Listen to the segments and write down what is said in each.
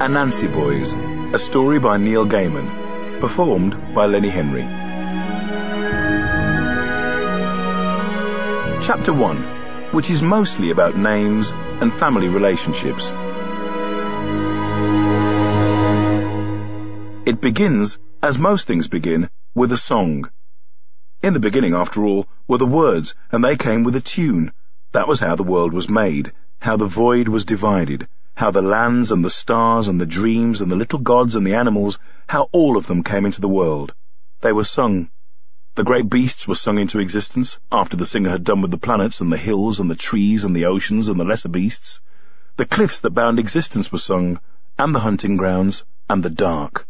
Anansi Boys, a story by Neil Gaiman, performed by Lenny Henry. Chapter 1, which is mostly about names and family relationships. It begins, as most things begin, with a song. In the beginning, after all, were the words, and they came with a tune. That was how the world was made, how the void was divided, how the lands and the stars and the dreams and the little gods and the animals, how all of them came into the world. They were sung. The great beasts were sung into existence, after the singer had done with the planets and the hills and the trees and the oceans and the lesser beasts. The cliffs that bound existence were sung, and the hunting grounds, and the dark.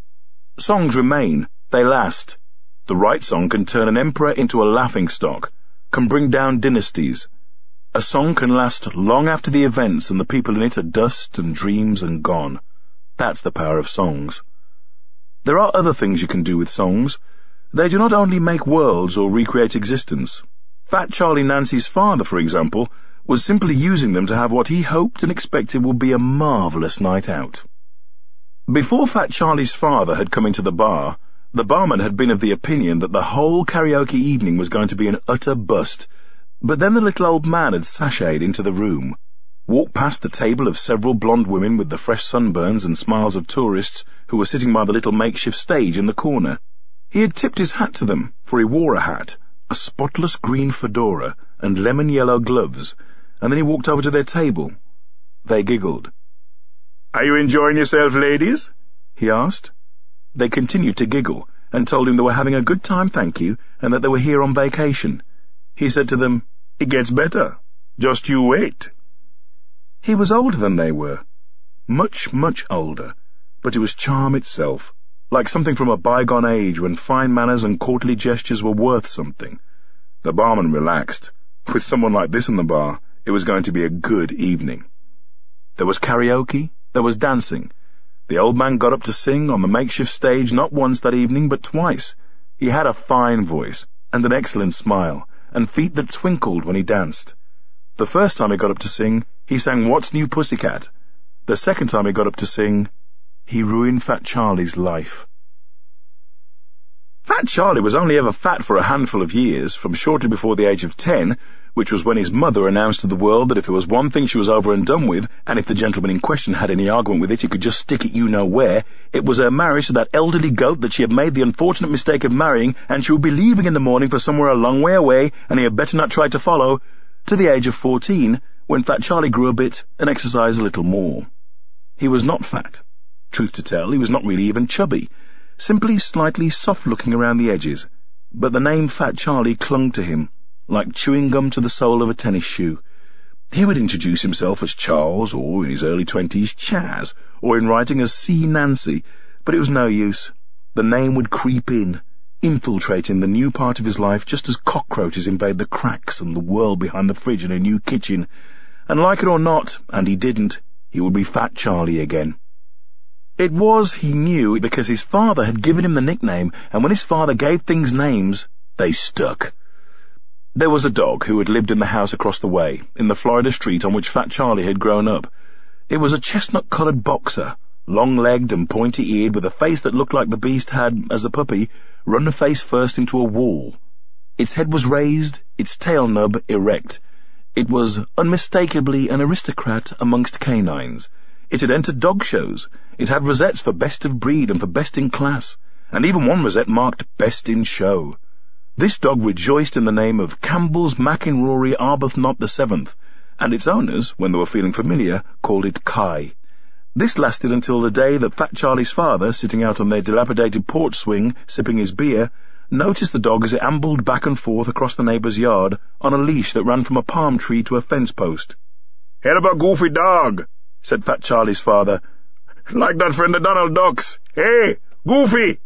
Songs remain, they last. The right song can turn an emperor into a laughingstock, can bring down dynasties. A song can last long after the events and the people in it are dust and dreams and gone. That's the power of songs. There are other things you can do with songs. They do not only make worlds or recreate existence. Fat Charlie Nancy's father, for example, was simply using them to have what he hoped and expected would be a marvellous night out. Before Fat Charlie's father had come into the bar, the barman had been of the opinion that the whole karaoke evening was going to be an utter bust, but then the little old man had sashayed into the room, walked past the table of several blonde women with the fresh sunburns and smiles of tourists who were sitting by the little makeshift stage in the corner. He had tipped his hat to them, for he wore a hat, a spotless green fedora, and lemon-yellow gloves, and then he walked over to their table. They giggled. "Are you enjoying yourself, ladies?" he asked. They continued to giggle, and told him they were having a good time, thank you, and that they were here on vacation. He said to them, "It gets better. Just you wait." He was older than they were. Much, much older, but it was charm itself, like something from a bygone age when fine manners and courtly gestures were worth something. The barman relaxed. With someone like this in the bar, it was going to be a good evening. There was karaoke, there was dancing. The old man got up to sing on the makeshift stage not once that evening, but twice. He had a fine voice, and an excellent smile, and feet that twinkled when he danced. The first time he got up to sing, he sang What's New Pussycat. The second time he got up to sing, he ruined Fat Charlie's life. Fat Charlie was only ever fat for a handful of years, from shortly before the age of 10, which was when his mother announced to the world that if there was one thing she was over and done with, and if the gentleman in question had any argument with it, he could just stick it you-know-where, it was her marriage to that elderly goat that she had made the unfortunate mistake of marrying, and she would be leaving in the morning for somewhere a long way away, and he had better not try to follow, to the age of 14, when Fat Charlie grew a bit and exercised a little more. He was not fat. Truth to tell, he was not really even chubby, simply slightly soft-looking around the edges, but the name Fat Charlie clung to him, like chewing gum to the sole of a tennis shoe. He would introduce himself as Charles, or in his early 20s, Chaz, or in writing as C. Nancy, but it was no use. The name would creep in, infiltrating the new part of his life just as cockroaches invade the cracks and the world behind the fridge in a new kitchen, and like it or not, and he didn't, he would be Fat Charlie again. It was, he knew, because his father had given him the nickname, and when his father gave things names, they stuck. There was a dog who had lived in the house across the way, in the Florida street on which Fat Charlie had grown up. It was a chestnut-coloured boxer, long-legged and pointy-eared, with a face that looked like the beast had, as a puppy, run face first into a wall. Its head was raised, its tail-nub erect. It was unmistakably an aristocrat amongst canines. It had entered dog shows. It had rosettes for best of breed and for best in class, and even one rosette marked best in show. This dog rejoiced in the name of Campbell's McInrory Arbuthnot VII, and its owners, when they were feeling familiar, called it Kai. This lasted until the day that Fat Charlie's father, sitting out on their dilapidated porch swing, sipping his beer, noticed the dog as it ambled back and forth across the neighbour's yard on a leash that ran from a palm tree to a fence post. "Hell of a goofy dog," said Fat Charlie's father. "Like that friend of Donald Duck's. Hey, Goofy!"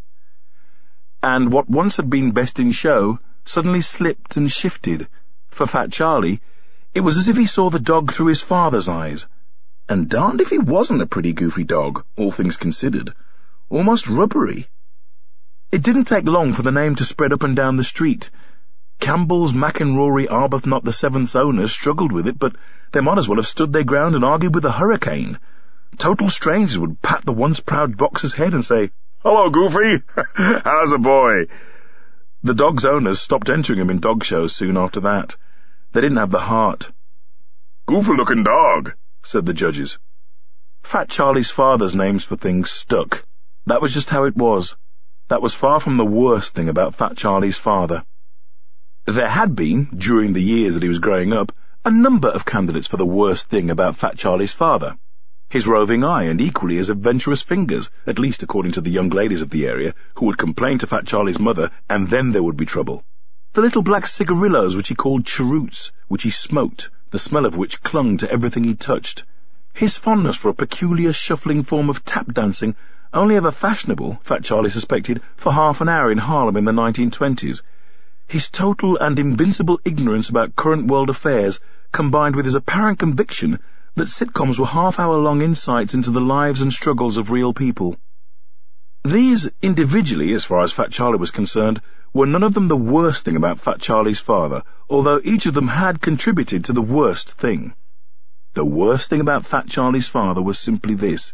And what once had been best in show suddenly slipped and shifted. For Fat Charlie, it was as if he saw the dog through his father's eyes. And darned if he wasn't a pretty goofy dog, all things considered. Almost rubbery. It didn't take long for the name to spread up and down the street. Campbell's McInrory Arbuthnot VII's owners struggled with it, but they might as well have stood their ground and argued with a hurricane. Total strangers would pat the once proud boxer's head and say, "Hello, Goofy! How's the boy?" The dog's owners stopped entering him in dog shows soon after that. They didn't have the heart. "Goofy-looking dog," said the judges. Fat Charlie's father's names for things stuck. That was just how it was. That was far from the worst thing about Fat Charlie's father. There had been, during the years that he was growing up, a number of candidates for the worst thing about Fat Charlie's father. His roving eye and equally as adventurous fingers, at least according to the young ladies of the area, who would complain to Fat Charlie's mother, and then there would be trouble. The little black cigarillos which he called cheroots, which he smoked, the smell of which clung to everything he touched. His fondness for a peculiar shuffling form of tap dancing, only ever fashionable, Fat Charlie suspected, for half an hour in Harlem in the 1920s. His total and invincible ignorance about current world affairs, combined with his apparent conviction that sitcoms were half-hour-long insights into the lives and struggles of real people. These, individually, as far as Fat Charlie was concerned, were none of them the worst thing about Fat Charlie's father, although each of them had contributed to the worst thing. The worst thing about Fat Charlie's father was simply this: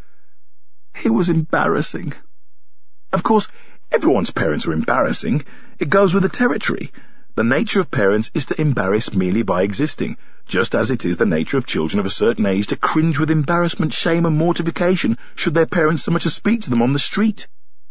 he was embarrassing. Of course, everyone's parents are embarrassing. It goes with the territory. The nature of parents is to embarrass merely by existing, just as it is the nature of children of a certain age to cringe with embarrassment, shame, and mortification should their parents so much as speak to them on the street.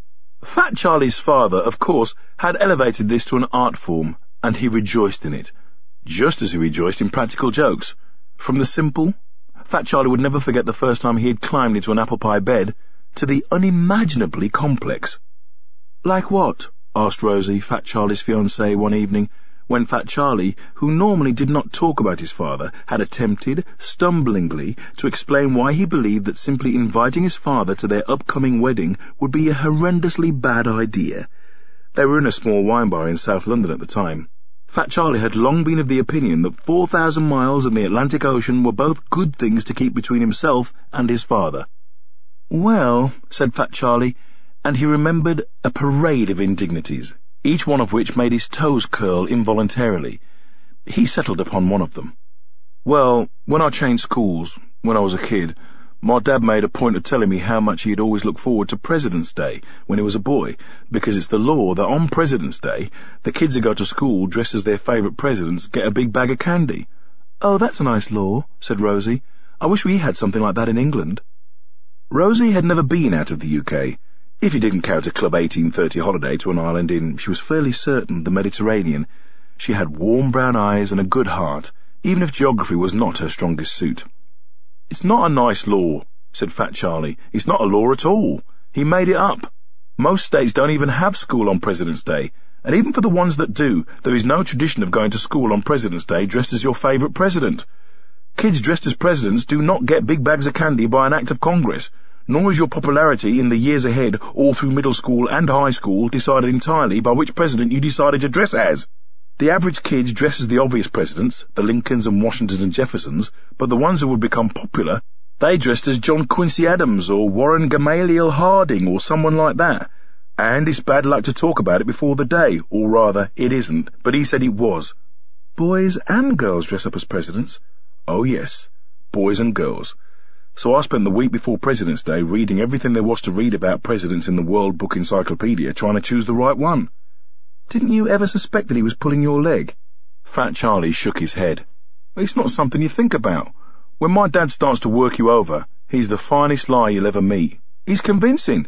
Fat Charlie's father, of course, had elevated this to an art form, and he rejoiced in it, just as he rejoiced in practical jokes. From the simple, Fat Charlie would never forget the first time he had climbed into an apple pie bed, to the unimaginably complex. "Like what?" asked Rosie, Fat Charlie's fiancée, one evening, when Fat Charlie, who normally did not talk about his father, had attempted, stumblingly, to explain why he believed that simply inviting his father to their upcoming wedding would be a horrendously bad idea. They were in a small wine bar in South London at the time. Fat Charlie had long been of the opinion that 4,000 miles and the Atlantic Ocean were both good things to keep between himself and his father. "Well," said Fat Charlie, and he remembered a parade of indignities, each one of which made his toes curl involuntarily. He settled upon one of them. "Well, when I changed schools, when I was a kid, my dad made a point of telling me how much he had always looked forward to President's Day when he was a boy, because it's the law that on President's Day, the kids who go to school dressed as their favourite presidents get a big bag of candy." "Oh, that's a nice law," said Rosie. "I wish we had something like that in England." Rosie had never been out of the UK, if you didn't count a Club 1830 holiday to an island in, she was fairly certain, the Mediterranean. She had warm brown eyes and a good heart, even if geography was not her strongest suit. "It's not a nice law," said Fat Charlie. "It's not a law at all. He made it up. Most states don't even have school on President's Day, and even for the ones that do, there is no tradition of going to school on President's Day dressed as your favourite president. Kids dressed as presidents do not get big bags of candy by an act of Congress, nor is your popularity in the years ahead, all through middle school and high school, decided entirely by which president you decided to dress as. The average kids dress as the obvious presidents, the Lincolns and Washingtons and Jeffersons, but the ones who would become popular, they dressed as John Quincy Adams or Warren Gamaliel Harding or someone like that. And it's bad luck to talk about it before the day, or rather, it isn't, but he said it was." "Boys and girls dress up as presidents?" "Oh yes, boys and girls. So I spent the week before President's Day reading everything there was to read about presidents in the World Book Encyclopedia, trying to choose the right one." "Didn't you ever suspect that he was pulling your leg?" Fat Charlie shook his head. "It's not something you think about. When my dad starts to work you over, he's the finest lie you'll ever meet. He's convincing."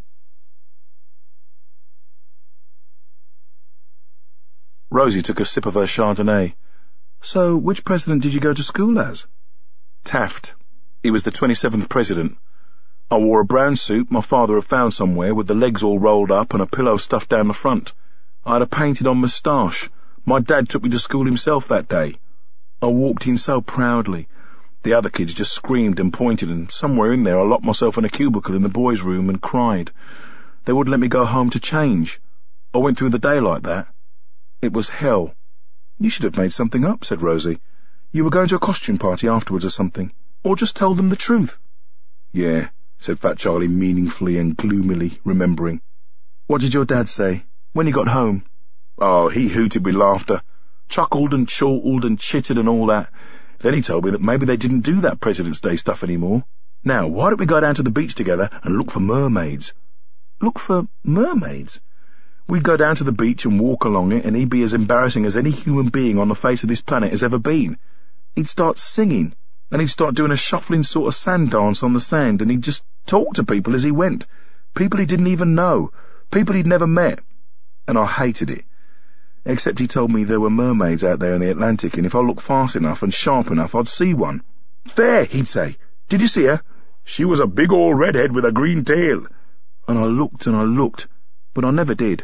Rosie took a sip of her Chardonnay. "So, which president did you go to school as?" "Taft. He was the 27th president. I wore a brown suit my father had found somewhere, with the legs all rolled up and a pillow stuffed down the front. I had a painted-on moustache. My dad took me to school himself that day. I walked in so proudly. The other kids just screamed and pointed, and somewhere in there I locked myself in a cubicle in the boys' room and cried. They wouldn't let me go home to change. I went through the day like that. It was hell." "You should have made something up," said Rosie. "You were going to a costume party afterwards or something. Or just tell them the truth." "Yeah," said Fat Charlie meaningfully and gloomily, remembering. "What did your dad say, when he got home?" "Oh, he hooted with laughter, chuckled and chortled and chittered and all that. Then he told me that maybe they didn't do that President's Day stuff anymore. Now, why don't we go down to the beach together and look for mermaids?" "Look for mermaids?" "We'd go down to the beach and walk along it, and he'd be as embarrassing as any human being on the face of this planet has ever been. He'd start singing, and he'd start doing a shuffling sort of sand dance on the sand, and he'd just talk to people as he went, people he didn't even know, people he'd never met. And I hated it. Except he told me there were mermaids out there in the Atlantic, and if I looked fast enough and sharp enough, I'd see one. 'There,' he'd say. 'Did you see her? She was a big old redhead with a green tail.' And I looked, but I never did."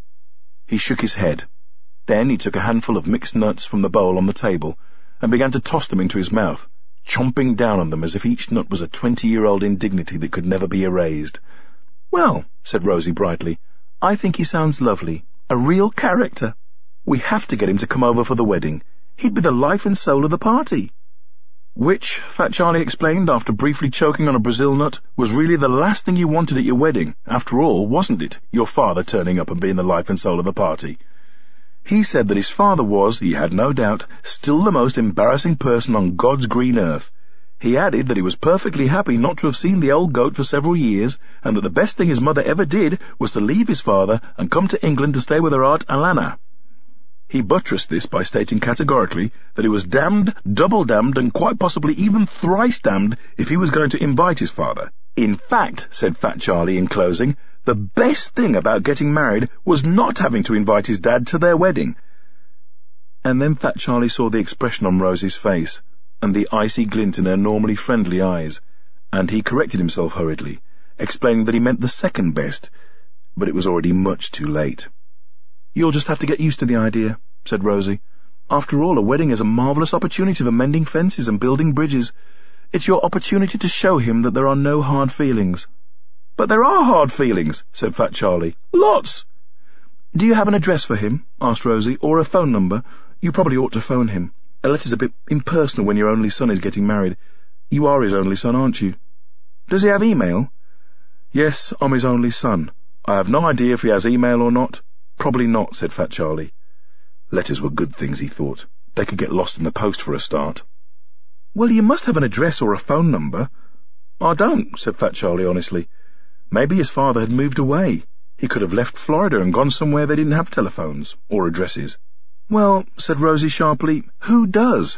He shook his head. Then he took a handful of mixed nuts from the bowl on the table and began to toss them into his mouth, chomping down on them as if each nut was a 20-year-old indignity that could never be erased. "Well," said Rosie brightly, "I think he sounds lovely. A real character. We have to get him to come over for the wedding. He'd be the life and soul of the party." Which, Fat Charlie explained after briefly choking on a Brazil nut, was really the last thing you wanted at your wedding. After all, wasn't it, your father turning up and being the life and soul of the party? He said that his father was, he had no doubt, still the most embarrassing person on God's green earth. He added that he was perfectly happy not to have seen the old goat for several years, and that the best thing his mother ever did was to leave his father and come to England to stay with her aunt Alana. He buttressed this by stating categorically that he was damned, double damned, and quite possibly even thrice damned if he was going to invite his father. In fact, said Fat Charlie in closing, the best thing about getting married was not having to invite his dad to their wedding. And then Fat Charlie saw the expression on Rosie's face, and the icy glint in her normally friendly eyes, and he corrected himself hurriedly, explaining that he meant the second best, but it was already much too late. "You'll just have to get used to the idea," said Rosie. "After all, a wedding is a marvellous opportunity for mending fences and building bridges. It's your opportunity to show him that there are no hard feelings." "But there are hard feelings," said Fat Charlie. "Lots." "Do you have an address for him?" asked Rosie, "or a phone number? You probably ought to phone him. A letter's a bit impersonal when your only son is getting married. You are his only son, aren't you?" "Does he have email?" "Yes, I'm his only son. I have no idea if he has email or not." "Probably not," said Fat Charlie. Letters were good things, he thought. They could get lost in the post for a start. "Well, you must have an address or a phone number." "I don't," said Fat Charlie honestly. Maybe his father had moved away. He could have left Florida and gone somewhere they didn't have telephones or addresses. "Well," said Rosie sharply, "who does?"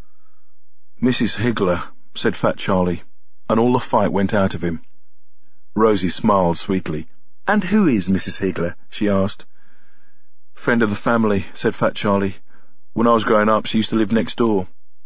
"Mrs. Higgler," said Fat Charlie, and all the fight went out of him. Rosie smiled sweetly. "And who is Mrs. Higgler?" she asked. "Friend of the family," said Fat Charlie. "When I was growing up, she used to live next door."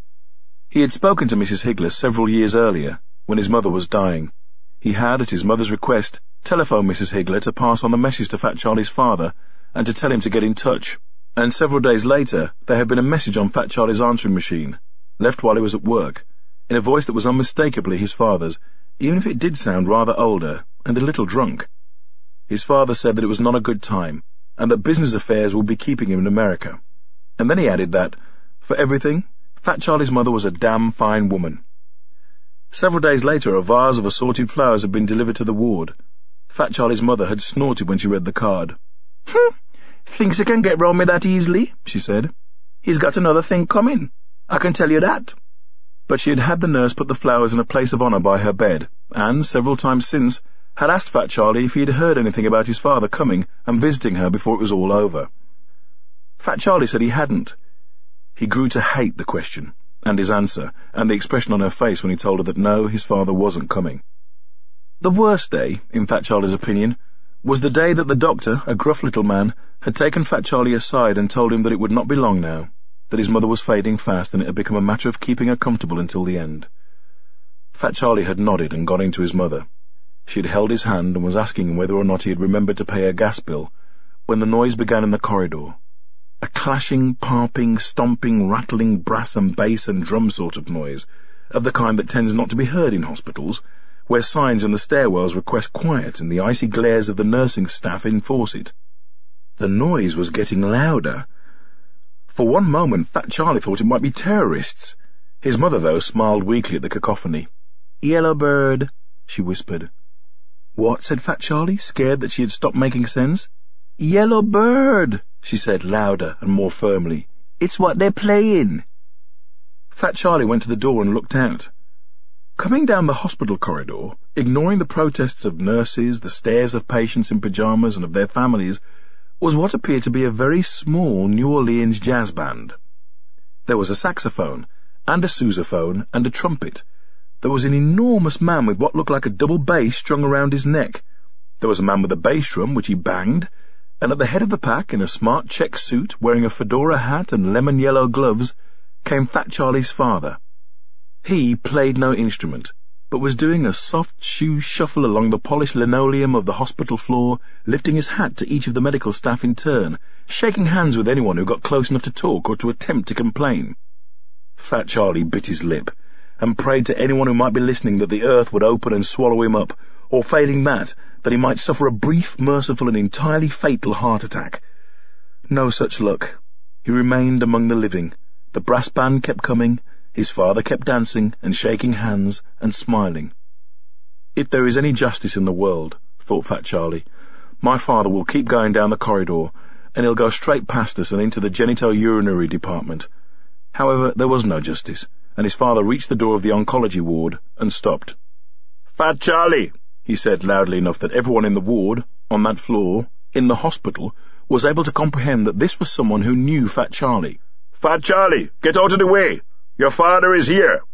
He had spoken to Mrs. Higgler several years earlier, when his mother was dying. He had, at his mother's request, telephoned Mrs. Higgler to pass on the message to Fat Charlie's father and to tell him to get in touch, and several days later there had been a message on Fat Charlie's answering machine, left while he was at work, in a voice that was unmistakably his father's, even if it did sound rather older and a little drunk. His father said that it was not a good time, and that business affairs would be keeping him in America. And then he added that, for everything, Fat Charlie's mother was a damn fine woman. Several days later, a vase of assorted flowers had been delivered to the ward. Fat Charlie's mother had snorted when she read the card. "Thinks he can get round me that easily," she said. "He's got another thing coming, I can tell you that." But she had had the nurse put the flowers in a place of honour by her bed, and, several times since, had asked Fat Charlie if he had heard anything about his father coming and visiting her before it was all over. Fat Charlie said he hadn't. He grew to hate the question, and his answer, and the expression on her face when he told her that no, his father wasn't coming. The worst day, in Fat Charlie's opinion, was the day that the doctor, a gruff little man, had taken Fat Charlie aside and told him that it would not be long now, that his mother was fading fast and it had become a matter of keeping her comfortable until the end. Fat Charlie had nodded and gone in to his mother. She had held his hand and was asking him whether or not he had remembered to pay her gas bill, when the noise began in the corridor. A clashing, parping, stomping, rattling brass and bass and drum sort of noise, of the kind that tends not to be heard in hospitals, where signs in the stairwells request quiet and the icy glares of the nursing staff enforce it. The noise was getting louder. For one moment Fat Charlie thought it might be terrorists. His mother, though, smiled weakly at the cacophony. "Yellow bird," she whispered. "What?" said Fat Charlie, scared that she had stopped making sense. "Yellow bird," she said louder and more firmly. "It's what they're playing." Fat Charlie went to the door and looked out. Coming down the hospital corridor, ignoring the protests of nurses, the stares of patients in pyjamas and of their families, was what appeared to be a very small New Orleans jazz band. There was a saxophone, and a sousaphone, and a trumpet. There was an enormous man with what looked like a double bass strung around his neck. There was a man with a bass drum, which he banged, and at the head of the pack, in a smart check suit, wearing a fedora hat and lemon-yellow gloves, came Fat Charlie's father. He played no instrument, but was doing a soft shoe shuffle along the polished linoleum of the hospital floor, lifting his hat to each of the medical staff in turn, shaking hands with anyone who got close enough to talk or to attempt to complain. Fat Charlie bit his lip, and prayed to anyone who might be listening that the earth would open and swallow him up, or failing that he might suffer a brief, merciful, and entirely fatal heart attack. No such luck. He remained among the living. The brass band kept coming, his father kept dancing and shaking hands and smiling. If there is any justice in the world, thought Fat Charlie, my father will keep going down the corridor, and he'll go straight past us and into the genito-urinary department. However, there was no justice, and his father reached the door of the oncology ward and stopped. "Fat Charlie," he said loudly enough that everyone in the ward, on that floor, in the hospital, was able to comprehend that this was someone who knew Fat Charlie. "Fat Charlie, get out of the way! Your father is here!"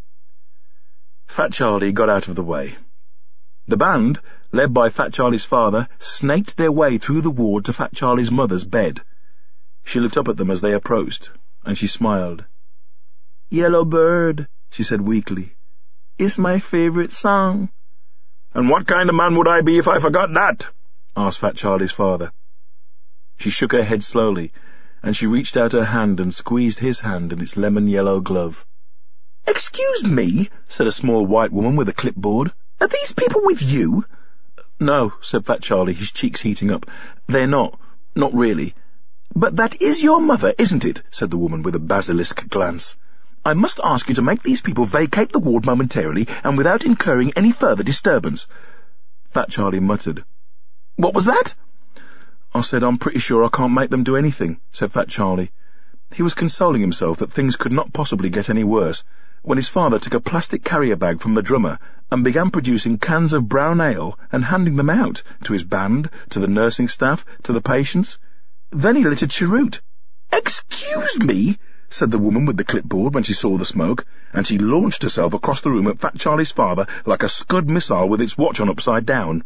Fat Charlie got out of the way. The band, led by Fat Charlie's father, snaked their way through the ward to Fat Charlie's mother's bed. She looked up at them as they approached, and she smiled. "Yellow Bird," she said weakly. "It's my favorite song." "And what kind of man would I be if I forgot that?" asked Fat Charlie's father. She shook her head slowly, and she reached out her hand and squeezed his hand in its lemon-yellow glove. "Excuse me," said a small white woman with a clipboard. "Are these people with you?" "No," said Fat Charlie, his cheeks heating up. "They're not. Not really." "But that is your mother, isn't it?" said the woman with a basilisk glance. "I must ask you to make these people vacate the ward momentarily and without incurring any further disturbance." Fat Charlie muttered. "What was that?" "I said I'm pretty sure I can't make them do anything," said Fat Charlie. He was consoling himself that things could not possibly get any worse, when his father took a plastic carrier bag from the drummer and began producing cans of brown ale and handing them out to his band, to the nursing staff, to the patients. Then he lit a cheroot. "Excuse me," said the woman with the clipboard when she saw the smoke, and she launched herself across the room at Fat Charlie's father like a Scud missile with its watch on upside down.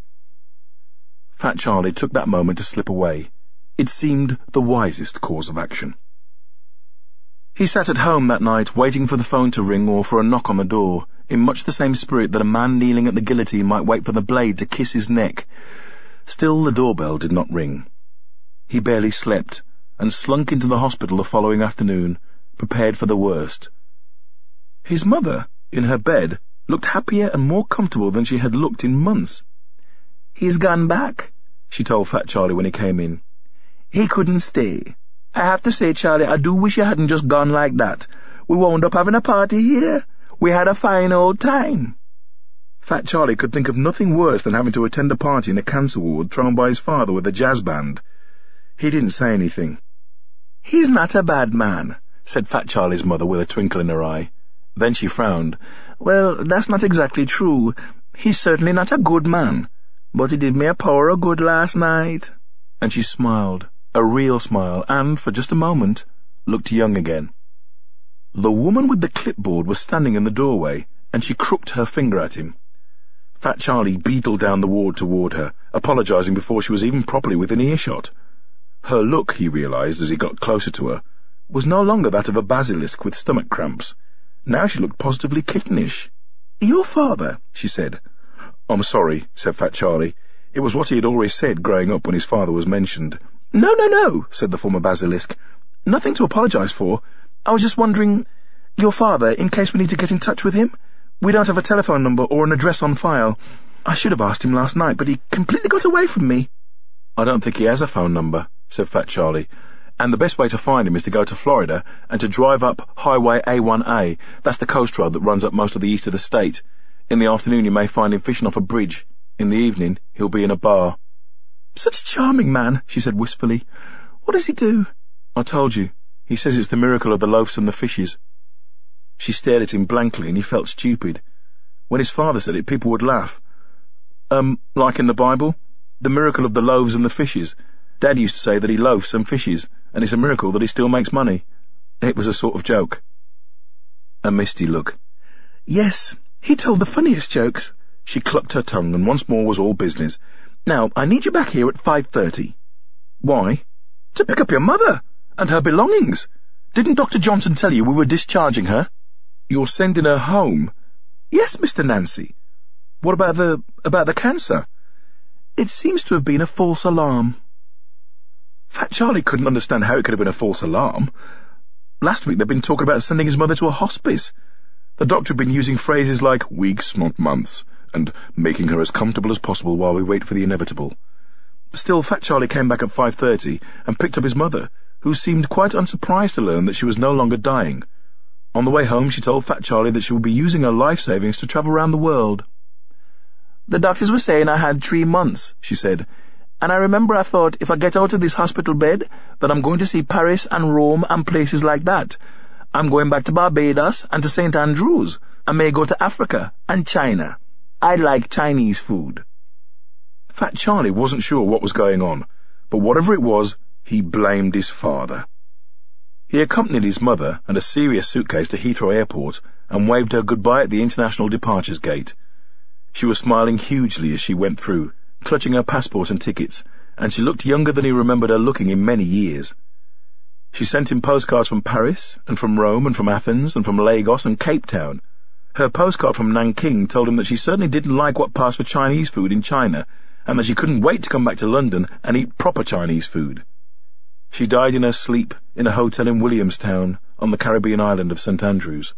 Fat Charlie took that moment to slip away. It seemed the wisest course of action. He sat at home that night, waiting for the phone to ring or for a knock on the door, in much the same spirit that a man kneeling at the guillotine might wait for the blade to kiss his neck. Still the doorbell did not ring. He barely slept, and slunk into the hospital the following afternoon, prepared for the worst. His mother, in her bed, looked happier and more comfortable than she had looked in months. "He's gone back," she told Fat Charlie when he came in. "He couldn't stay. I have to say, Charlie, I do wish you hadn't just gone like that. We wound up having a party here. We had a fine old time." Fat Charlie could think of nothing worse than having to attend a party in a cancer ward thrown by his father with a jazz band. He didn't say anything. "He's not a bad man," said Fat Charlie's mother with a twinkle in her eye. Then she frowned. "Well, that's not exactly true. He's certainly not a good man. But he did me a power of good last night." And she smiled, a real smile, and, for just a moment, looked young again. The woman with the clipboard was standing in the doorway, and she crooked her finger at him. Fat Charlie beetled down the ward toward her, apologizing before she was even properly within earshot. Her look, he realized as he got closer to her, was no longer that of a basilisk with stomach cramps. Now she looked positively kittenish. "Your father," she said. "I'm sorry," said Fat Charlie. It was what he had always said growing up when his father was mentioned. No, said the former basilisk. "Nothing to apologize for. I was just wondering, your father, in case we need to get in touch with him? We don't have a telephone number or an address on file. I should have asked him last night, but he completely got away from me." "I don't think he has a phone number," said Fat Charlie. "And the best way to find him is to go to Florida and to drive up Highway A1A. That's the coast road that runs up most of the east of the state. In the afternoon you may find him fishing off a bridge. In the evening he'll be in a bar." "Such a charming man," she said wistfully. "What does he do?" "I told you. He says it's the miracle of the loaves and the fishes." She stared at him blankly, and he felt stupid. When his father said it, people would laugh. Like in the Bible? The miracle of the loaves and the fishes. Dad used to say that he loafs and fishes, and it's a miracle that he still makes money. It was a sort of joke. A misty look. Yes, he told the funniest jokes. She clucked her tongue and once more was all business. Now, I need you back here at 5:30. Why? To pick up your mother and her belongings. Didn't Dr. Johnson tell you we were discharging her? You're sending her home? Yes, Mr. Nancy. What about the cancer? It seems to have been a false alarm. Fat Charlie couldn't understand how it could have been a false alarm. Last week they'd been talking about sending his mother to a hospice. The doctor had been using phrases like weeks, not months, and making her as comfortable as possible while we wait for the inevitable. Still, Fat Charlie came back at 5:30 and picked up his mother, who seemed quite unsurprised to learn that she was no longer dying. On the way home, she told Fat Charlie that she would be using her life savings to travel around the world. The doctors were saying I had 3 months, she said, and I remember I thought if I get out of this hospital bed that I'm going to see Paris and Rome and places like that. I'm going back to Barbados and to St. Andrews. I may go to Africa and China. I like Chinese food. Fat Charlie wasn't sure what was going on, but whatever it was, he blamed his father. He accompanied his mother and a serious suitcase to Heathrow Airport and waved her goodbye at the international departures gate. She was smiling hugely as she went through, clutching her passport and tickets, and she looked younger than he remembered her looking in many years. She sent him postcards from Paris, and from Rome, and from Athens, and from Lagos and Cape Town. Her postcard from Nanking told him that she certainly didn't like what passed for Chinese food in China, and that she couldn't wait to come back to London and eat proper Chinese food. She died in her sleep in a hotel in Williamstown, on the Caribbean island of St. Andrews.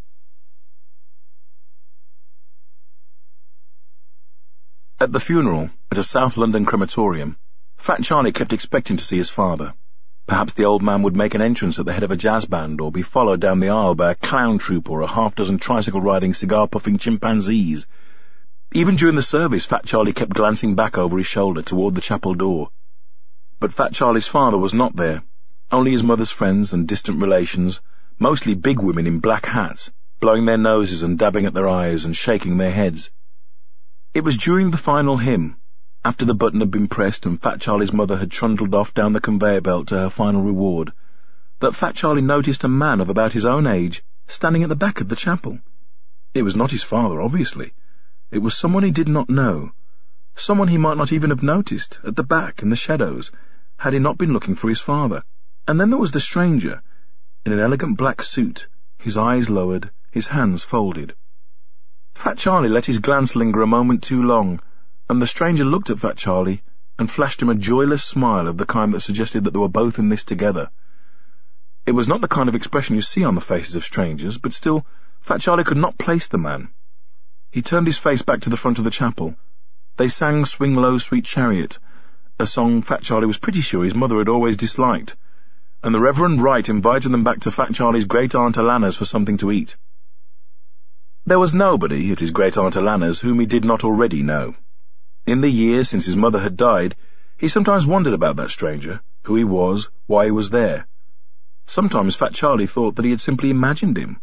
At the funeral, at a South London crematorium, Fat Charlie kept expecting to see his father. Perhaps the old man would make an entrance at the head of a jazz band, or be followed down the aisle by a clown troupe or a half-dozen tricycle-riding, cigar-puffing chimpanzees. Even during the service, Fat Charlie kept glancing back over his shoulder toward the chapel door. But Fat Charlie's father was not there. Only his mother's friends and distant relations, mostly big women in black hats, blowing their noses and dabbing at their eyes and shaking their heads. It was during the final hymn, after the button had been pressed and Fat Charlie's mother had trundled off down the conveyor belt to her final reward, that Fat Charlie noticed a man of about his own age standing at the back of the chapel. It was not his father, obviously. It was someone he did not know, someone he might not even have noticed, at the back in the shadows, had he not been looking for his father. And then there was the stranger, in an elegant black suit, his eyes lowered, his hands folded. Fat Charlie let his glance linger a moment too long, and the stranger looked at Fat Charlie and flashed him a joyless smile of the kind that suggested that they were both in this together. It was not the kind of expression you see on the faces of strangers, but still, Fat Charlie could not place the man. He turned his face back to the front of the chapel. They sang Swing Low, Sweet Chariot, a song Fat Charlie was pretty sure his mother had always disliked, and the Reverend Wright invited them back to Fat Charlie's great-aunt Alana's for something to eat. There was nobody at his great-aunt Alana's whom he did not already know. In the years since his mother had died, he sometimes wondered about that stranger, who he was, why he was there. Sometimes Fat Charlie thought that he had simply imagined him.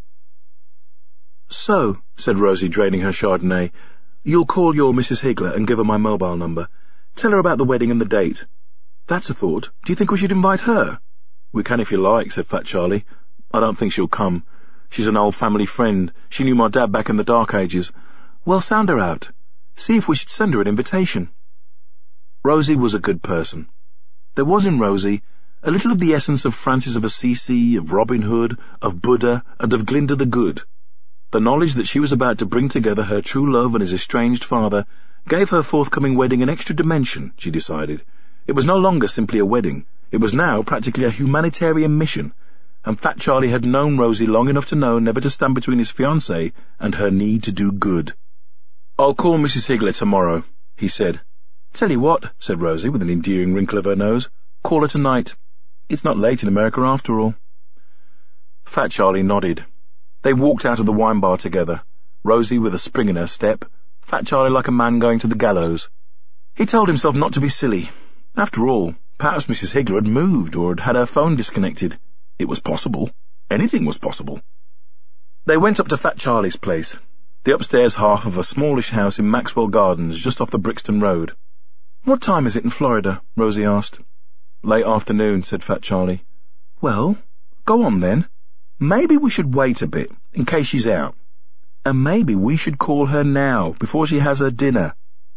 "So," said Rosie, draining her Chardonnay, "you'll call your Mrs. Higgler and give her my mobile number. Tell her about the wedding and the date. That's a thought. Do you think we should invite her?" "We can if you like," said Fat Charlie. "I don't think she'll come. She's an old family friend. She knew my dad back in the dark ages." "Well, sound her out. See if we should send her an invitation." Rosie was a good person. There was in Rosie a little of the essence of Francis of Assisi, of Robin Hood, of Buddha, and of Glinda the Good. The knowledge that she was about to bring together her true love and his estranged father gave her forthcoming wedding an extra dimension, she decided. It was no longer simply a wedding. It was now practically a humanitarian mission, and Fat Charlie had known Rosie long enough to know never to stand between his fiancée and her need to do good. "I'll call Mrs. Higgler tomorrow," he said. "Tell you what," said Rosie, with an endearing wrinkle of her nose, "call her tonight. It's not late in America after all." Fat Charlie nodded. They walked out of the wine bar together, Rosie with a spring in her step, Fat Charlie like a man going to the gallows. He told himself not to be silly. After all, perhaps Mrs. Higgler had moved or had had her phone disconnected. It was possible. Anything was possible. They went up to Fat Charlie's place. the upstairs half of a smallish house in Maxwell Gardens, just off the Brixton Road. "What time is it in Florida?" Rosie asked. "Late afternoon," said Fat Charlie. "Well, go on then. Maybe we should wait a bit, in case she's out. And maybe we should call her now, before she has her dinner."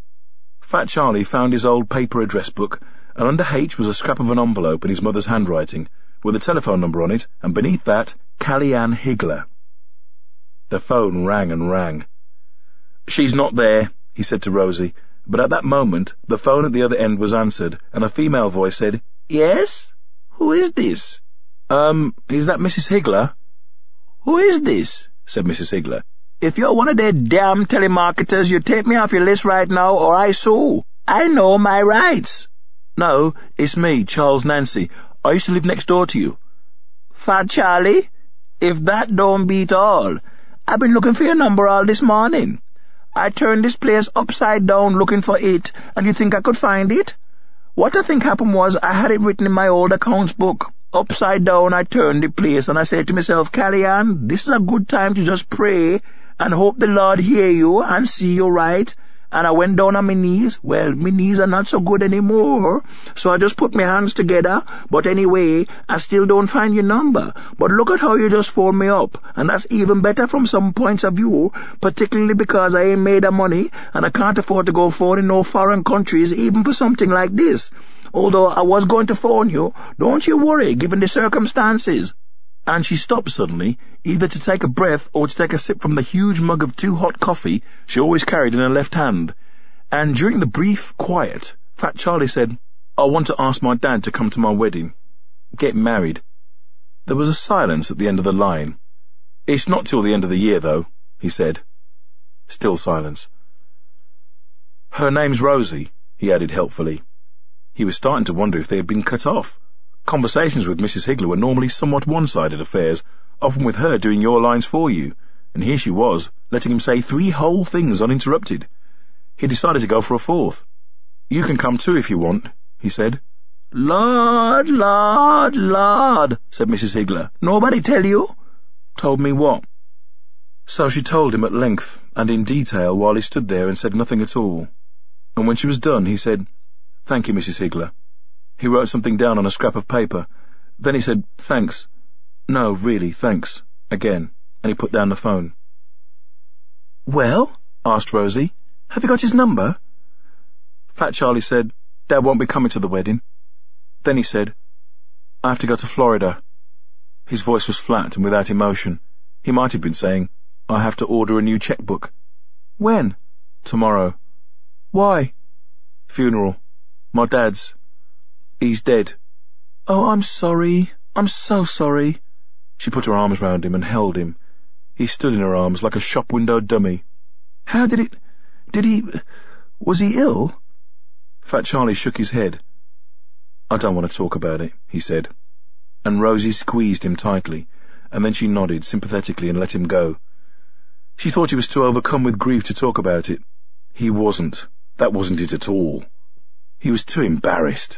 Fat Charlie found his old paper address book, and under H was a scrap of an envelope in his mother's handwriting, with a telephone number on it, and beneath that, Callie-Ann Higgler. The phone rang and rang. "She's not there," he said to Rosie, but at that moment the phone at the other end was answered, and a female voice said, "Yes? Who is this?" Is that Mrs. Higgler?" "Who is this?" said Mrs. Higgler. "If you're one of their damn telemarketers, you take me off your list right now, or I sue. I know my rights." "No, it's me, Charles Nancy. I used to live next door to you." "Fat Charlie? If that don't beat all. I've been looking for your number all this morning. I turned this place upside down looking for it, and you think I could find it? What I think happened was I had it written in my old accounts book. Upside down I turned the place, and I said to myself, Callie-Ann, this is a good time to just pray and hope the Lord hear you and see you right. And I went down on my knees. Well, my knees are not so good anymore, so I just put my hands together. But anyway, I still don't find your number. But look at how you just phoned me up, and that's even better from some points of view, particularly because I ain't made of money, and I can't afford to go phoning no foreign countries even for something like this. Although I was going to phone you, don't you worry, given the circumstances." And she stopped suddenly, either to take a breath or to take a sip from the huge mug of too hot coffee she always carried in her left hand. And during the brief quiet, Fat Charlie said, "I want to ask my dad to come to my wedding. Get married." There was a silence at the end of the line. "It's not till the end of the year, though," he said. Still silence. "Her name's Rosie," he added helpfully. He was starting to wonder if they had been cut off. Conversations with Mrs. Higgler were normally somewhat one-sided affairs, often with her doing your lines for you, and here she was, letting him say 3 whole things uninterrupted. He decided to go for a 4th. "You can come too if you want," he said. "Lord, Lord, Lord," said Mrs. Higgler. "Nobody tell you?" "Told me what?" So she told him at length and in detail while he stood there and said nothing at all. And when she was done, he said, "Thank you, Mrs. Higgler." He wrote something down on a scrap of paper. Then he said, "Thanks. No, really, thanks," again, and he put down the phone. "Well?" asked Rosie. "Have you got his number?" Fat Charlie said, "Dad won't be coming to the wedding." Then he said, "I have to go to Florida." His voice was flat and without emotion. He might have been saying, "I have to order a new checkbook." "When?" "Tomorrow." "Why?" "Funeral. My dad's. He's dead." "Oh, I'm sorry. I'm so sorry." She put her arms round him and held him. He stood in her arms like a shop-window dummy. "How did he... was he ill?" Fat Charlie shook his head. "I don't want to talk about it," he said. And Rosie squeezed him tightly, and then she nodded sympathetically and let him go. She thought he was too overcome with grief to talk about it. He wasn't. That wasn't it at all. He was too embarrassed.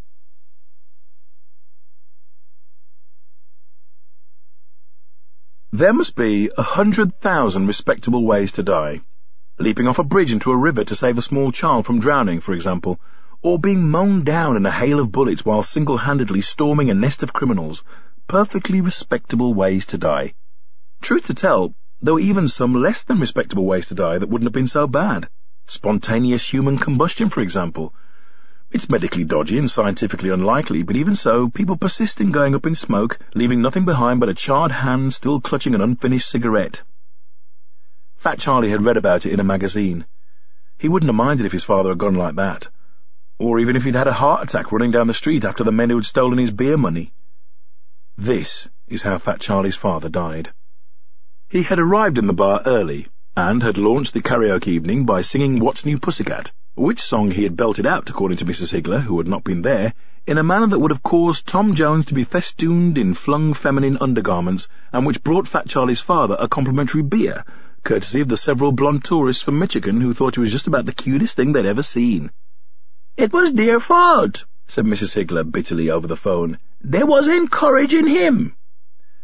There must be 100,000 respectable ways to die. Leaping off a bridge into a river to save a small child from drowning, for example, or being mown down in a hail of bullets while single-handedly storming a nest of criminals. Perfectly respectable ways to die. Truth to tell, there were even some less than respectable ways to die that wouldn't have been so bad. Spontaneous human combustion, for example. It's medically dodgy and scientifically unlikely, but even so, people persist in going up in smoke, leaving nothing behind but a charred hand still clutching an unfinished cigarette. Fat Charlie had read about it in a magazine. He wouldn't have minded if his father had gone like that, or even if he'd had a heart attack running down the street after the men who had stolen his beer money. This is how Fat Charlie's father died. He had arrived in the bar early, and had launched the karaoke evening by singing What's New Pussycat, which song he had belted out, according to Mrs. Higgler, who had not been there, in a manner that would have caused Tom Jones to be festooned in flung feminine undergarments, and which brought Fat Charlie's father a complimentary beer, courtesy of the several blonde tourists from Michigan who thought he was just about the cutest thing they'd ever seen. "It was their fault," said Mrs. Higgler bitterly over the phone. "They was encouraging him."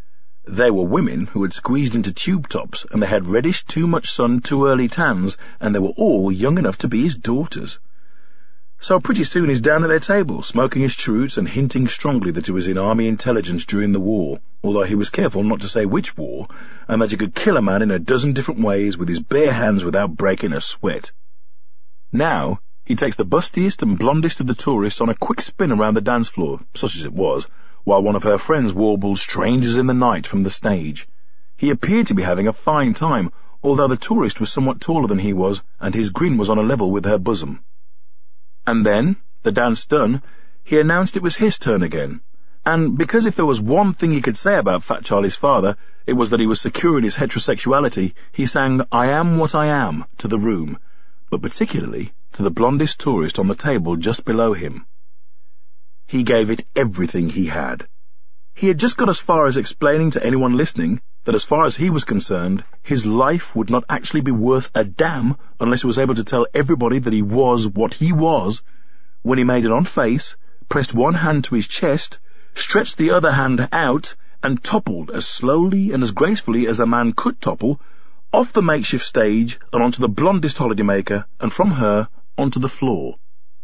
They were women who had squeezed into tube tops, and they had reddish, too much sun, too early tans, and they were all young enough to be his daughters. So pretty soon he's down at their table, smoking his cheroots and hinting strongly that he was in army intelligence during the war, although he was careful not to say which war, and that you could kill a man in a dozen different ways with his bare hands without breaking a sweat. Now, he takes the bustiest and blondest of the tourists on a quick spin around the dance floor, such as it was, while one of her friends warbled Strangers in the Night from the stage. He appeared to be having a fine time, although the tourist was somewhat taller than he was, and his grin was on a level with her bosom. And then, the dance done, he announced it was his turn again, and because if there was one thing he could say about Fat Charlie's father, it was that he was secure in his heterosexuality, he sang "I Am What I Am" to the room, but particularly to the blondest tourist on the table just below him. He gave it everything he had. He had just got as far as explaining to anyone listening that as far as he was concerned, his life would not actually be worth a damn unless he was able to tell everybody that he was what he was, when he made an on-face, pressed one hand to his chest, stretched the other hand out, and toppled as slowly and as gracefully as a man could topple, off the makeshift stage and onto the blondest holidaymaker, and from her onto the floor.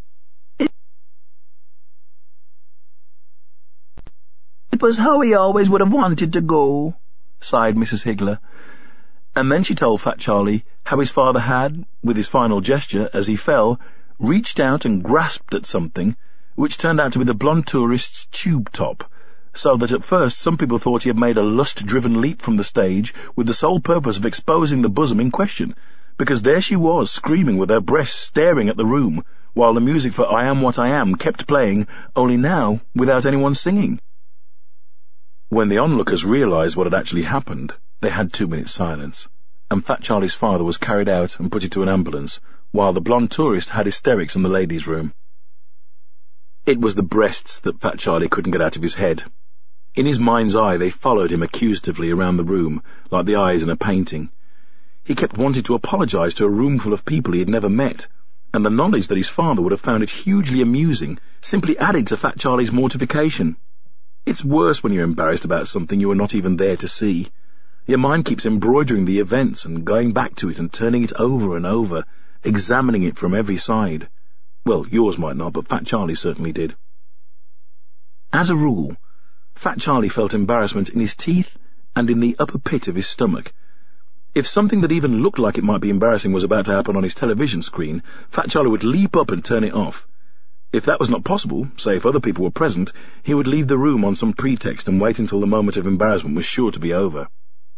It was how he always would have wanted to go, sighed Mrs. Higgler. And then she told Fat Charlie how his father had, with his final gesture, as he fell, reached out and grasped at something, which turned out to be the blonde tourist's tube top, so that at first some people thought he had made a lust-driven leap from the stage with the sole purpose of exposing the bosom in question, because there she was, screaming with her breasts staring at the room, while the music for "I Am What I Am" kept playing, only now without anyone singing. When the onlookers realized what had actually happened, they had 2 minutes silence, and Fat Charlie's father was carried out and put into an ambulance, while the blonde tourist had hysterics in the ladies' room. It was the breasts that Fat Charlie couldn't get out of his head. In his mind's eye they followed him accusatively around the room, like the eyes in a painting. He kept wanting to apologize to a roomful of people he had never met, and the knowledge that his father would have found it hugely amusing simply added to Fat Charlie's mortification. It's worse when you're embarrassed about something you are not even there to see. Your mind keeps embroidering the events and going back to it and turning it over and over, examining it from every side. Well, yours might not, but Fat Charlie certainly did. As a rule, Fat Charlie felt embarrassment in his teeth and in the upper pit of his stomach. If something that even looked like it might be embarrassing was about to happen on his television screen, Fat Charlie would leap up and turn it off. If that was not possible, say if other people were present, he would leave the room on some pretext and wait until the moment of embarrassment was sure to be over.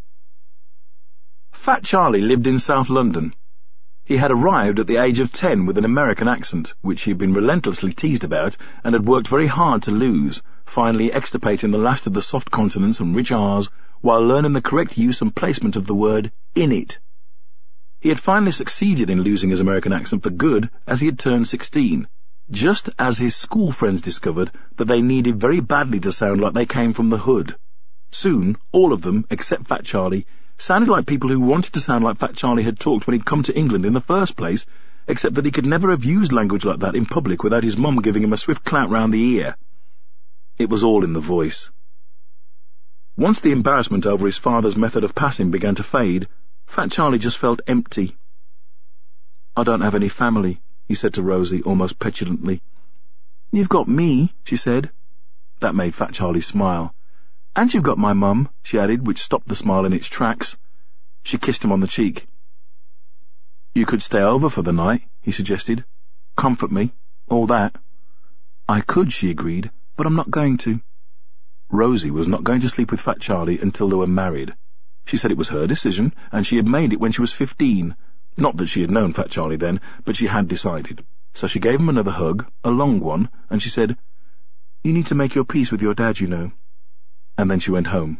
Fat Charlie lived in South London. He had arrived at the age of 10 with an American accent, which he had been relentlessly teased about and had worked very hard to lose, finally extirpating the last of the soft consonants and rich R's while learning the correct use and placement of the word "in it." He had finally succeeded in losing his American accent for good as he had turned 16. Just as his school friends discovered that they needed very badly to sound like they came from the hood. Soon, all of them, except Fat Charlie, sounded like people who wanted to sound like Fat Charlie had talked when he'd come to England in the first place, except that he could never have used language like that in public without his mum giving him a swift clout round the ear. It was all in the voice. Once the embarrassment over his father's method of passing began to fade, Fat Charlie just felt empty. "I don't have any family," he said to Rosie, almost petulantly. "You've got me," she said. That made Fat Charlie smile. "And you've got my mum," she added, which stopped the smile in its tracks. She kissed him on the cheek. "You could stay over for the night," he suggested. "Comfort me, all that." "I could," she agreed, "but I'm not going to." Rosie was not going to sleep with Fat Charlie until they were married. She said it was her decision, and she had made it when she was 15. Not that she had known Fat Charlie then, but she had decided. So she gave him another hug, a long one, and she said, "You need to make your peace with your dad, you know." And then she went home.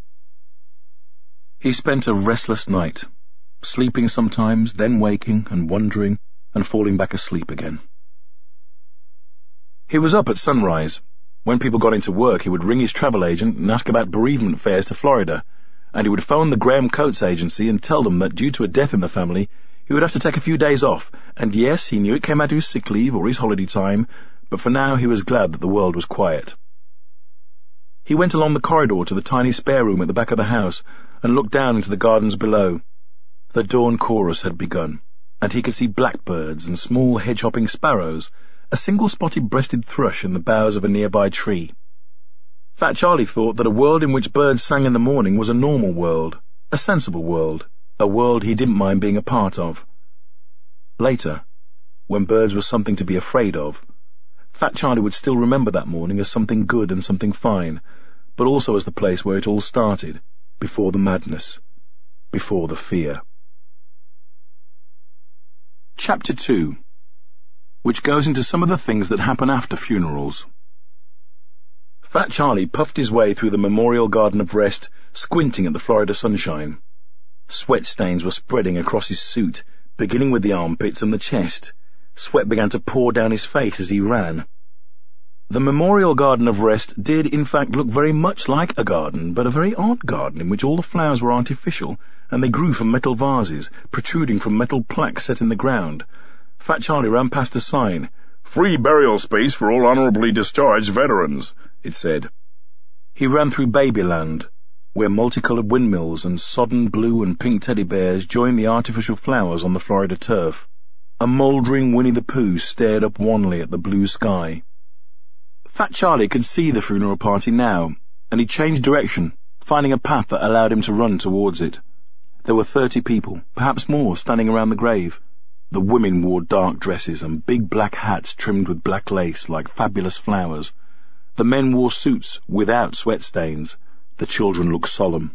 He spent a restless night, sleeping sometimes, then waking and wondering, and falling back asleep again. He was up at sunrise. When people got into work, he would ring his travel agent and ask about bereavement fares to Florida, and he would phone the Graham Coates agency and tell them that due to a death in the family, he would have to take a few days off, and yes, he knew it came out of his sick leave or his holiday time, but for now he was glad that the world was quiet. He went along the corridor to the tiny spare room at the back of the house and looked down into the gardens below. The dawn chorus had begun, and he could see blackbirds and small hedge-hopping sparrows, a single-spotted breasted thrush in the boughs of a nearby tree. Fat Charlie thought that a world in which birds sang in the morning was a normal world, a sensible world, a world he didn't mind being a part of. Later, when birds were something to be afraid of, Fat Charlie would still remember that morning as something good and something fine, but also as the place where it all started, before the madness, before the fear. Chapter 2, which goes into some of the things that happen after funerals. Fat Charlie puffed his way through the Memorial Garden of Rest, squinting at the Florida sunshine. Sweat stains were spreading across his suit, beginning with the armpits and the chest. Sweat began to pour down his face as he ran. The Memorial Garden of Rest did, in fact, look very much like a garden, but a very odd garden in which all the flowers were artificial, and they grew from metal vases, protruding from metal plaques set in the ground. Fat Charlie ran past a sign. "Free burial space for all honorably discharged veterans," it said. He ran through Babyland, where multicolored windmills and sodden blue and pink teddy bears joined the artificial flowers on the Florida turf. A mouldering Winnie the Pooh stared up wanly at the blue sky. Fat Charlie could see the funeral party now, and he changed direction, finding a path that allowed him to run towards it. There were 30 people, perhaps more, standing around the grave. The women wore dark dresses and big black hats trimmed with black lace like fabulous flowers. The men wore suits without sweat stains. The children looked solemn.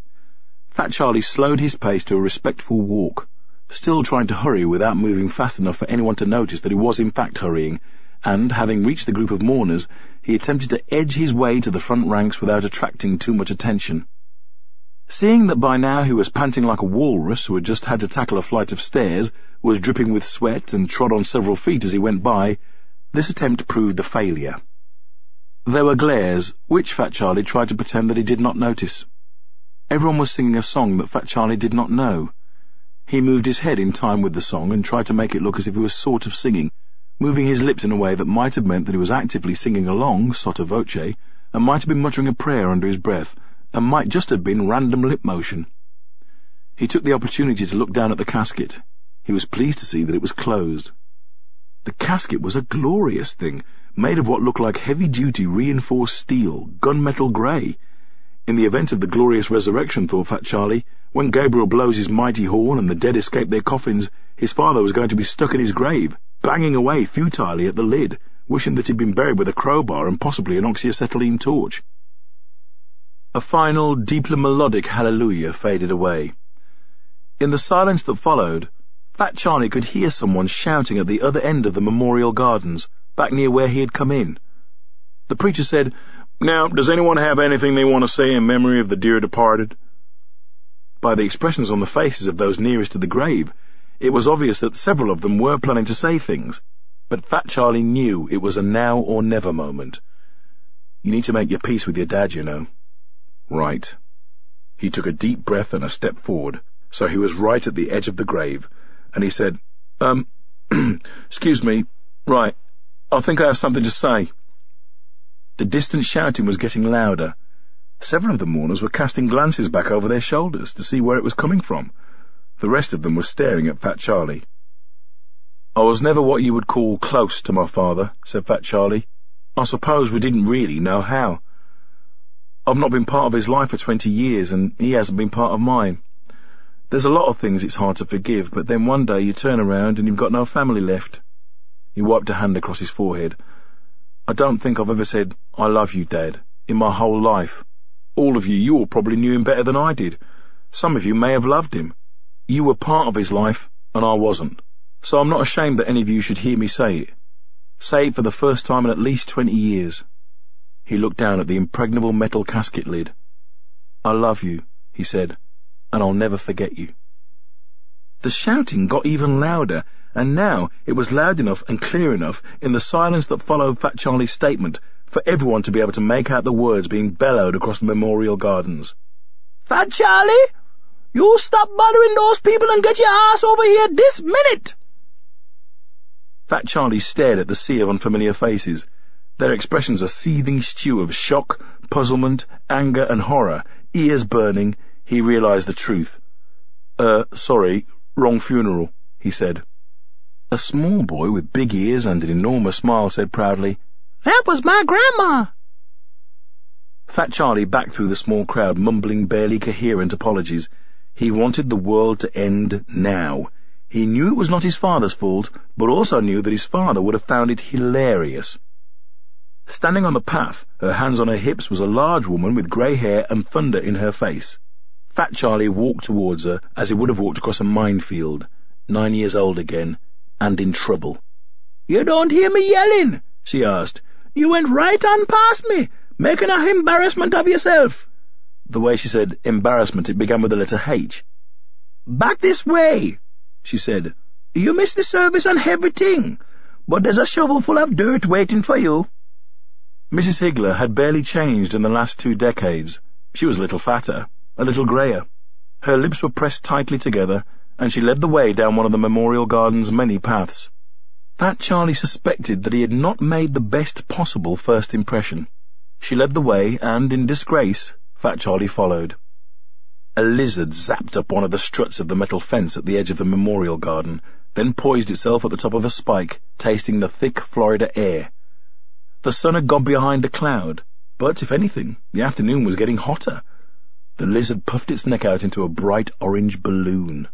Fat Charlie slowed his pace to a respectful walk, still trying to hurry without moving fast enough for anyone to notice that he was in fact hurrying, and, having reached the group of mourners, he attempted to edge his way to the front ranks without attracting too much attention. Seeing that by now he was panting like a walrus who had just had to tackle a flight of stairs, was dripping with sweat, and trod on several feet as he went by, this attempt proved a failure. There were glares, which Fat Charlie tried to pretend that he did not notice. Everyone was singing a song that Fat Charlie did not know. He moved his head in time with the song and tried to make it look as if he was sort of singing, moving his lips in a way that might have meant that he was actively singing along, sotto voce, and might have been muttering a prayer under his breath, and might just have been random lip motion. He took the opportunity to look down at the casket. He was pleased to see that it was closed. The casket was a glorious thing, made of what looked like heavy-duty reinforced steel, gunmetal grey. In the event of the glorious resurrection, thought Fat Charlie, when Gabriel blows his mighty horn and the dead escape their coffins, his father was going to be stuck in his grave, banging away futilely at the lid, wishing that he'd been buried with a crowbar and possibly an oxyacetylene torch. A final, deeply melodic hallelujah faded away. In the silence that followed, Fat Charlie could hear someone shouting at the other end of the Memorial Gardens, back near where he had come in. The preacher said, "Now, does anyone have anything they want to say in memory of the dear departed?" By the expressions on the faces of those nearest to the grave, it was obvious that several of them were planning to say things, but Fat Charlie knew it was a now or never moment. You need to make your peace with your dad, you know. Right. He took a deep breath and a step forward, so he was right at the edge of the grave, and he said, excuse me, right, I think I have something to say." The distant shouting was getting louder. Several of the mourners were casting glances back over their shoulders to see where it was coming from. The rest of them were staring at Fat Charlie. "I was never what you would call close to my father," said Fat Charlie. "I suppose we didn't really know how. I've not been part of his life for 20 years, and he hasn't been part of mine. There's a lot of things it's hard to forgive, but then one day you turn around and you've got no family left." He wiped a hand across his forehead. "I don't think I've ever said, 'I love you, Dad,' in my whole life. All of you all probably knew him better than I did. Some of you may have loved him. You were part of his life, and I wasn't. So I'm not ashamed that any of you should hear me say it. Say it for the first time in at least 20 years. He looked down at the impregnable metal casket lid. "I love you," he said, "and I'll never forget you." The shouting got even louder, and now it was loud enough and clear enough in the silence that followed Fat Charlie's statement for everyone to be able to make out the words being bellowed across the Memorial Gardens. "Fat Charlie, you stop bothering those people and get your ass over here this minute!" Fat Charlie stared at the sea of unfamiliar faces, their expressions a seething stew of shock, puzzlement, anger and horror, ears burning, he realized the truth. Sorry, wrong funeral, he said. A small boy with big ears and an enormous smile said proudly, That was my grandma. Fat Charlie backed through the small crowd, mumbling barely coherent apologies. He wanted the world to end now. He knew it was not his father's fault, but also knew that his father would have found it hilarious. Standing on the path, her hands on her hips, was a large woman with grey hair and thunder in her face. Fat Charlie walked towards her as he would have walked across a minefield, 9 years old again, and in trouble. You don't hear me yelling? She asked. You went right on past me, making a embarrassment of yourself. The way she said embarrassment, it began with the letter H. Back this way, she said. You missed the service on everything, but there's a shovel full of dirt waiting for you. Mrs. Higgler had barely changed in the last 2 decades. She was a little fatter, a little greyer. Her lips were pressed tightly together, and she led the way down one of the Memorial Garden's many paths. Fat Charlie suspected that he had not made the best possible first impression. She led the way, and, in disgrace, Fat Charlie followed. A lizard zapped up one of the struts of the metal fence at the edge of the Memorial Garden, then poised itself at the top of a spike, tasting the thick Florida air. The sun had gone behind a cloud, but, if anything, the afternoon was getting hotter. The lizard puffed its neck out into a bright orange balloon.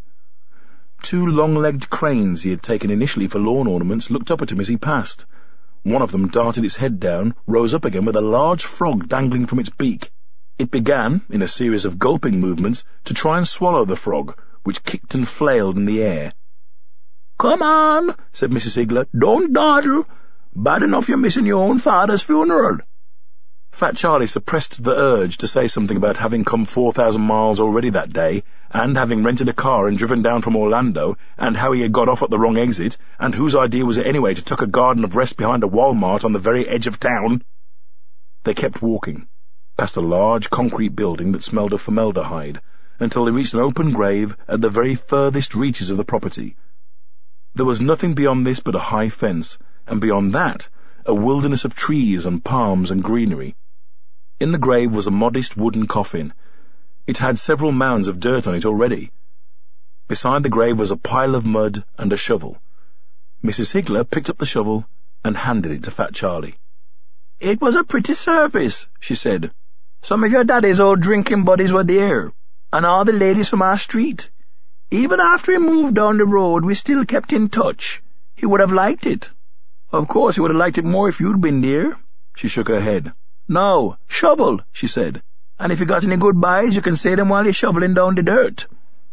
2 long-legged cranes he had taken initially for lawn ornaments looked up at him as he passed. One of them darted its head down, rose up again with a large frog dangling from its beak. It began, in a series of gulping movements, to try and swallow the frog, which kicked and flailed in the air. Come on, said Mrs. Higgler. Don't dawdle. Bad enough you're missing your own father's funeral. Fat Charlie suppressed the urge to say something about having come 4,000 miles already that day, and having rented a car and driven down from Orlando, and how he had got off at the wrong exit, and whose idea was it anyway to tuck a garden of rest behind a Walmart on the very edge of town. They kept walking, past a large concrete building that smelled of formaldehyde, until they reached an open grave at the very furthest reaches of the property. There was nothing beyond this but a high fence, and beyond that, a wilderness of trees and palms and greenery. In the grave was a modest wooden coffin. It had several mounds of dirt on it already. Beside the grave was a pile of mud and a shovel. Mrs. Higgler picked up the shovel and handed it to Fat Charlie. It was a pretty service, she said. Some of your daddy's old drinking buddies were there, and all the ladies from our street. Even after he moved down the road, we still kept in touch. He would have liked it. Of course he would have liked it more if you'd been there. She shook her head. No, shovel, she said. And if you got any goodbyes, you can say them while you're shoveling down the dirt.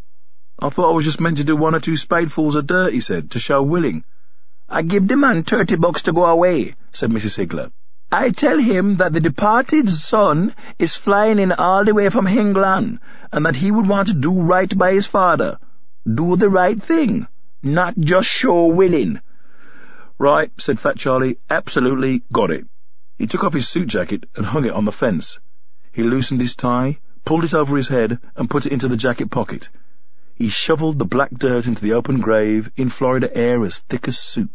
I thought I was just meant to do 1 or 2 spadefuls of dirt, he said, to show willing. I give the man $30 to go away, said Mrs. Higgler. I tell him that the departed's son is flying in all the way from England, and that he would want to do right by his father. Do the right thing, not just show willing. Right, said Fat Charlie. Absolutely got it. He took off his suit jacket and hung it on the fence. He loosened his tie, pulled it over his head, and put it into the jacket pocket. He shoveled the black dirt into the open grave in Florida air as thick as soup.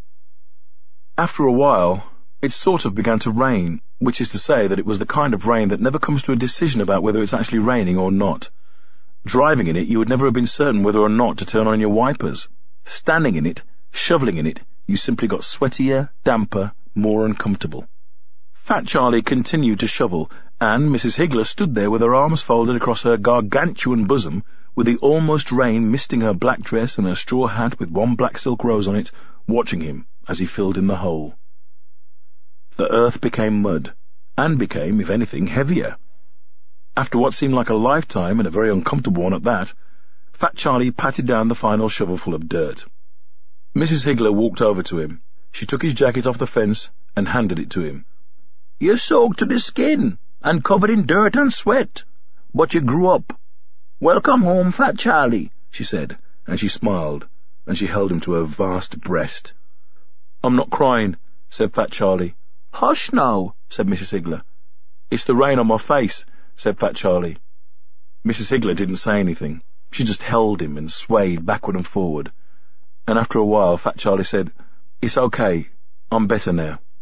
After a while, it sort of began to rain, which is to say that it was the kind of rain that never comes to a decision about whether it's actually raining or not. Driving in it, you would never have been certain whether or not to turn on your wipers. Standing in it, shoveling in it, you simply got sweatier, damper, more uncomfortable. Fat Charlie continued to shovel, and Mrs. Higgler stood there with her arms folded across her gargantuan bosom, with the almost rain misting her black dress and her straw hat with 1 black silk rose on it, watching him as he filled in the hole. The earth became mud, and became, if anything, heavier. After what seemed like a lifetime, and a very uncomfortable one at that, Fat Charlie patted down the final shovelful of dirt. Mrs. Higgler walked over to him. She took his jacket off the fence and handed it to him. You're soaked to the skin, and covered in dirt and sweat, but you grew up. Welcome home, Fat Charlie, she said, and she smiled, and she held him to her vast breast. I'm not crying, said Fat Charlie. Hush now, said Mrs. Higgler. It's the rain on my face, said Fat Charlie. Mrs. Higgler didn't say anything. She just held him and swayed backward and forward. And after a while, Fat Charlie said, It's okay. I'm better now.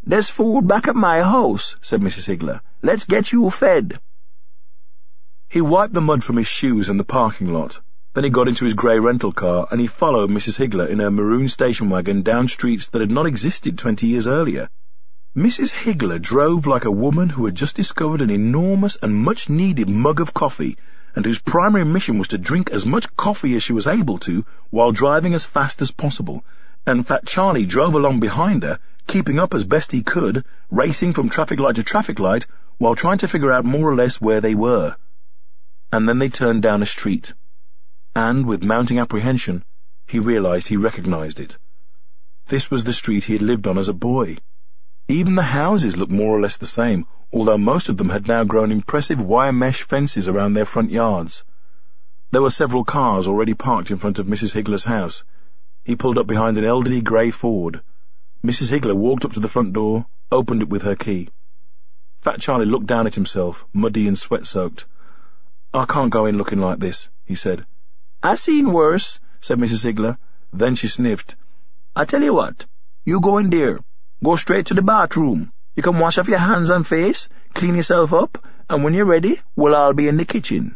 "There's food back at my house," said Mrs. Higgler. "Let's get you fed." He wiped the mud from his shoes in the parking lot. Then he got into his grey rental car and he followed Mrs. Higgler in her maroon station wagon down streets that had not existed 20 years earlier. Mrs. Higgler drove like a woman who had just discovered an enormous and much-needed mug of coffee, and whose primary mission was to drink as much coffee as she was able to while driving as fast as possible, and Fat Charlie drove along behind her, keeping up as best he could, racing from traffic light to traffic light, while trying to figure out more or less where they were. And then they turned down a street, and, with mounting apprehension, he realized he recognized it. This was the street he had lived on as a boy. Even the houses looked more or less the same, although most of them had now grown impressive wire mesh fences around their front yards. There were several cars already parked in front of Mrs. Higgler's house. He pulled up behind an elderly grey Ford. Mrs. Higgler walked up to the front door, opened it with her key. Fat Charlie looked down at himself, muddy and sweat-soaked. "I can't go in looking like this," he said. "I seen worse," said Mrs. Higgler. Then she sniffed. "I tell you what, you go in there. Go straight to the bathroom. You can wash off your hands and face, clean yourself up, and when you're ready, we'll all be in the kitchen."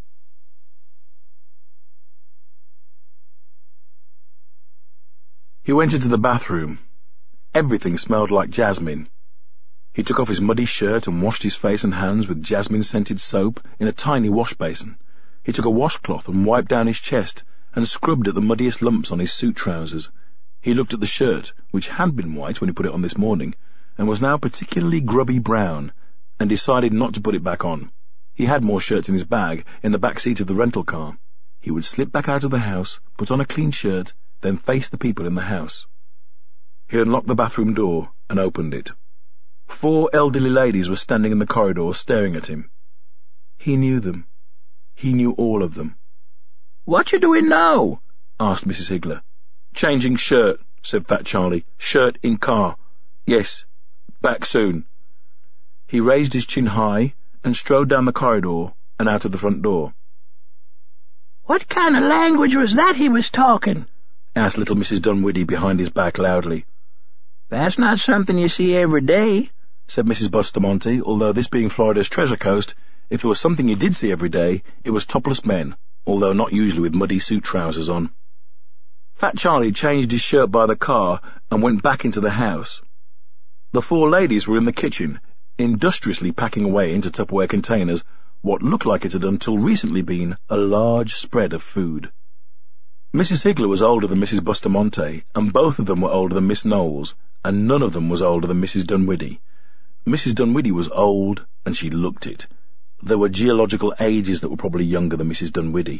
He went into the bathroom. Everything smelled like jasmine. He took off his muddy shirt and washed his face and hands with jasmine-scented soap in a tiny wash basin. He took a washcloth and wiped down his chest and scrubbed at the muddiest lumps on his suit trousers. He looked at the shirt, which had been white when he put it on this morning, and was now particularly grubby brown, and decided not to put it back on. He had more shirts in his bag in the back seat of the rental car. He would slip back out of the house, put on a clean shirt, then face the people in the house. He unlocked the bathroom door and opened it. 4 elderly ladies were standing in the corridor staring at him. He knew them. He knew all of them. "What you doing now?" asked Mrs. Higgler. "Changing shirt," said Fat Charlie. "Shirt in car. Yes. Back soon." He raised his chin high and strode down the corridor and out of the front door. "What kind of language was that he was talking?" asked little Mrs. Dunwoody behind his back loudly. "That's not something you see every day," said Mrs. Bustamante, although this being Florida's Treasure Coast, if there was something you did see every day, it was topless men, although not usually with muddy suit trousers on. Fat Charlie changed his shirt by the car and went back into the house. The 4 ladies were in the kitchen, industriously packing away into Tupperware containers what looked like it had until recently been a large spread of food. Mrs. Higgler was older than Mrs. Bustamante, and both of them were older than Miss Knowles, and none of them was older than Mrs. Dunwoody. Mrs. Dunwoody was old, and she looked it. There were geological ages that were probably younger than Mrs. Dunwoody.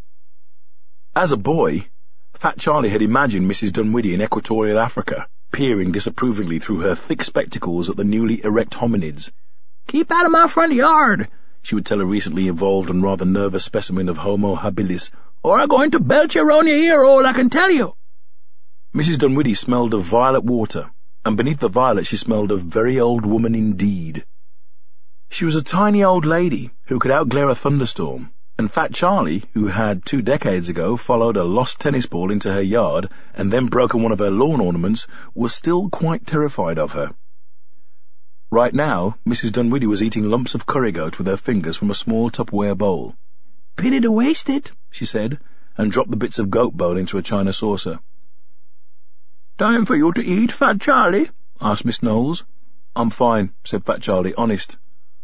As a boy, Fat Charlie had imagined Mrs. Dunwoody in equatorial Africa, peering disapprovingly through her thick spectacles at the newly erect hominids. "Keep out of my front yard," she would tell a recently evolved and rather nervous specimen of Homo habilis, "or I'm going to belt you around your ear hole, I can tell you." Mrs. Dunwoody smelled of violet water, and beneath the violet she smelled of very old woman indeed. She was a tiny old lady who could outglare a thunderstorm, and Fat Charlie, who had 2 decades ago followed a lost tennis ball into her yard and then broken one of her lawn ornaments, was still quite terrified of her. Right now, Mrs. Dunwoody was eating lumps of curry goat with her fingers from a small Tupperware bowl. "Pity to waste it," she said, and dropped the bits of goat bone into a china saucer. "Time for you to eat, Fat Charlie?" asked Miss Knowles. "I'm fine," said Fat Charlie, honest.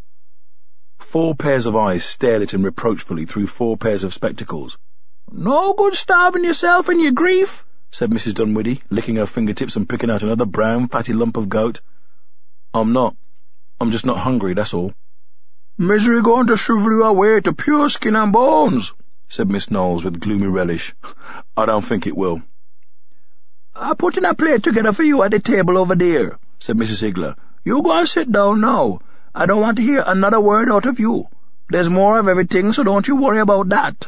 4 pairs of eyes stared at him reproachfully through 4 pairs of spectacles. "No good starving yourself in your grief," said Mrs. Dunwoody, licking her fingertips and picking out another brown, fatty lump of goat. "I'm not. I'm just not hungry, that's all." "Misery going to shrivel you away to pure skin and bones," said Miss Knowles with gloomy relish. "I don't think it will." "I'm putting a plate together for you at the table over there," said Mrs. Higgler. "You go and sit down now. I don't want to hear another word out of you. There's more of everything, so don't you worry about that."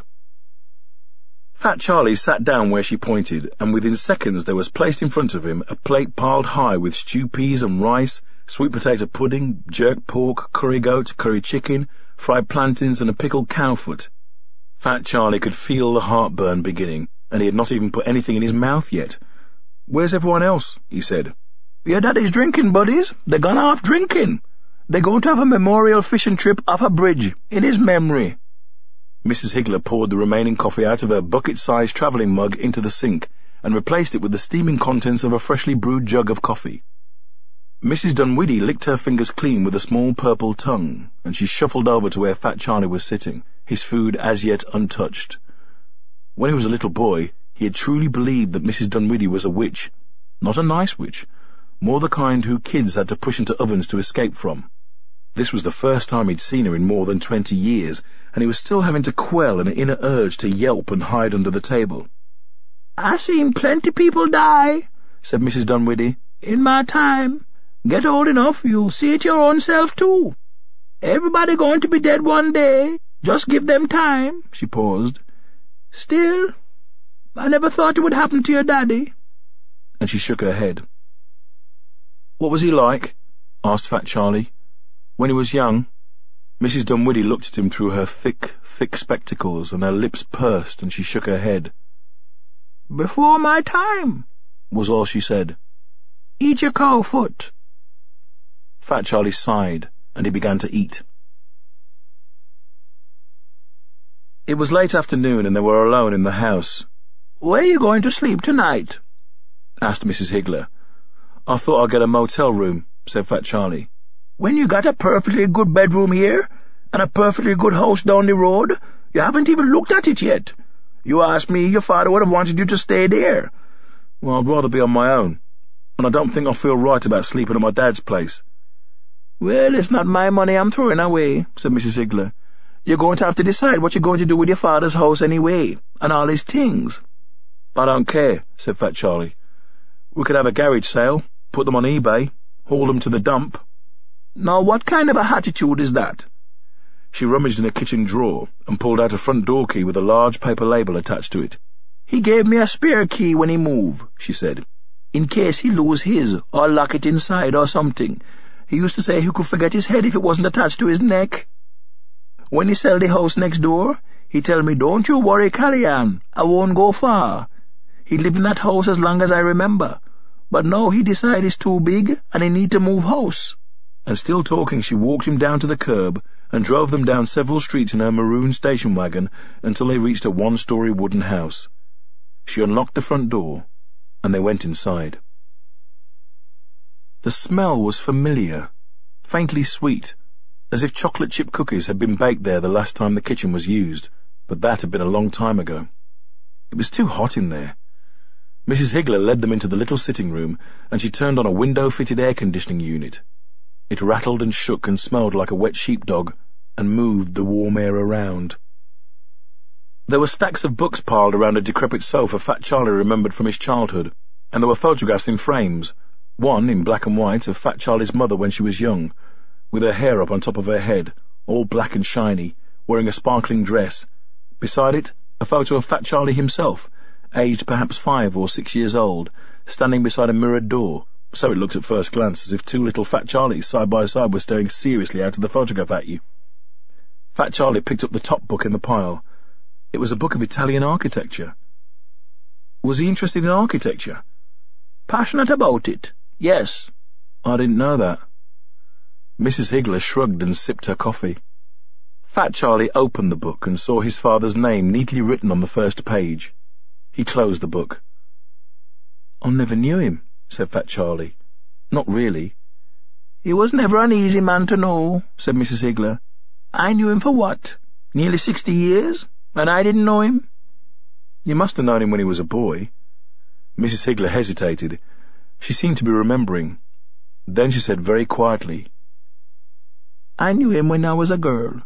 Fat Charlie sat down where she pointed, and within seconds there was placed in front of him a plate piled high with stew peas and rice, sweet potato pudding, jerk pork, curry goat, curry chicken, fried plantains, and a pickled cowfoot. Fat Charlie could feel the heartburn beginning, and he had not even put anything in his mouth yet. "Where's everyone else?" he said. Your daddy's drinking buddies. They're gone off drinking. They're going to have a memorial fishing trip off a bridge in his memory." Mrs. Higgler poured the remaining coffee out of her bucket-sized travelling mug into the sink and replaced it with the steaming contents of a freshly brewed jug of coffee. Mrs. Dunwoody licked her fingers clean with a small purple tongue, and she shuffled over to where Fat Charlie was sitting, his food as yet untouched. When he was a little boy, he had truly believed that Mrs. Dunwoody was a witch. Not a nice witch, more the kind who kids had to push into ovens to escape from. This was the first time he'd seen her in more than 20 years, and he was still having to quell an inner urge to yelp and hide under the table. "I seen plenty people die," said Mrs. Dunwoody, "in my time. Get old enough, you'll see it your own self, too. Everybody going to be dead one day. Just give them time." She paused. "Still, I never thought it would happen to your daddy." And she shook her head. "What was he like?" asked Fat Charlie. "When he was young?" Mrs. Dunwoody looked at him through her thick spectacles, and her lips pursed, and she shook her head. "Before my time," was all she said. "Eat your cow foot." Fat Charlie sighed, and he began to eat. It was late afternoon, and they were alone in the house. "Where are you going to sleep tonight?" asked Mrs. Higgler. "I thought I'd get a motel room," said Fat Charlie. "When you got a perfectly good bedroom here, and a perfectly good house down the road, you haven't even looked at it yet. You asked me your father would have wanted you to stay there." "Well, I'd rather be on my own, and I don't think I feel right about sleeping at my dad's place." "Well, it's not my money I'm throwing away," said Mrs. Higgler. "You're going to have to decide what you're going to do with your father's house anyway, and all his things." "I don't care," said Fat Charlie. "We could have a garage sale, put them on eBay, haul them to the dump." "Now, what kind of a attitude is that?" She rummaged in a kitchen drawer and pulled out a front door key with a large paper label attached to it. "He gave me a spare key when he moved," she said, "in case he lose his, or lock it inside or something. He used to say he could forget his head if it wasn't attached to his neck. When he sell the house next door, he tell me, 'Don't you worry, Callian, I won't go far.' He lived in that house as long as I remember, but now he decide it's too big and he need to move house." And still talking, she walked him down to the curb and drove them down several streets in her maroon station wagon until they reached a one-story wooden house. She unlocked the front door, and they went inside. The smell was familiar, faintly sweet, as if chocolate chip cookies had been baked there the last time the kitchen was used, but that had been a long time ago. It was too hot in there. Mrs. Higgler led them into the little sitting room, and she turned on a window-fitted air-conditioning unit. It rattled and shook and smelled like a wet sheepdog, and moved the warm air around. There were stacks of books piled around a decrepit sofa Fat Charlie remembered from his childhood, and there were photographs in frames, one in black and white of Fat Charlie's mother when she was young, with her hair up on top of her head, all black and shiny, wearing a sparkling dress. Beside it, a photo of Fat Charlie himself, aged perhaps 5 or 6 years old, standing beside a mirrored door, so it looked at first glance as if two little Fat Charlies side by side were staring seriously out of the photograph at you. Fat Charlie picked up the top book in the pile. It was a book of Italian architecture. Was he interested in architecture? "Passionate about it, yes." "I didn't know that." Mrs. Higgler shrugged and sipped her coffee. Fat Charlie opened the book and saw his father's name neatly written on the first page. He closed the book. "I never knew him," said Fat Charlie. "Not really." "He was never an easy man to know," said Mrs. Higgler. "I knew him for what? Nearly 60 years, and I didn't know him." "You must have known him when he was a boy." Mrs. Higgler hesitated. She seemed to be remembering. Then she said very quietly, "I knew him when I was a girl."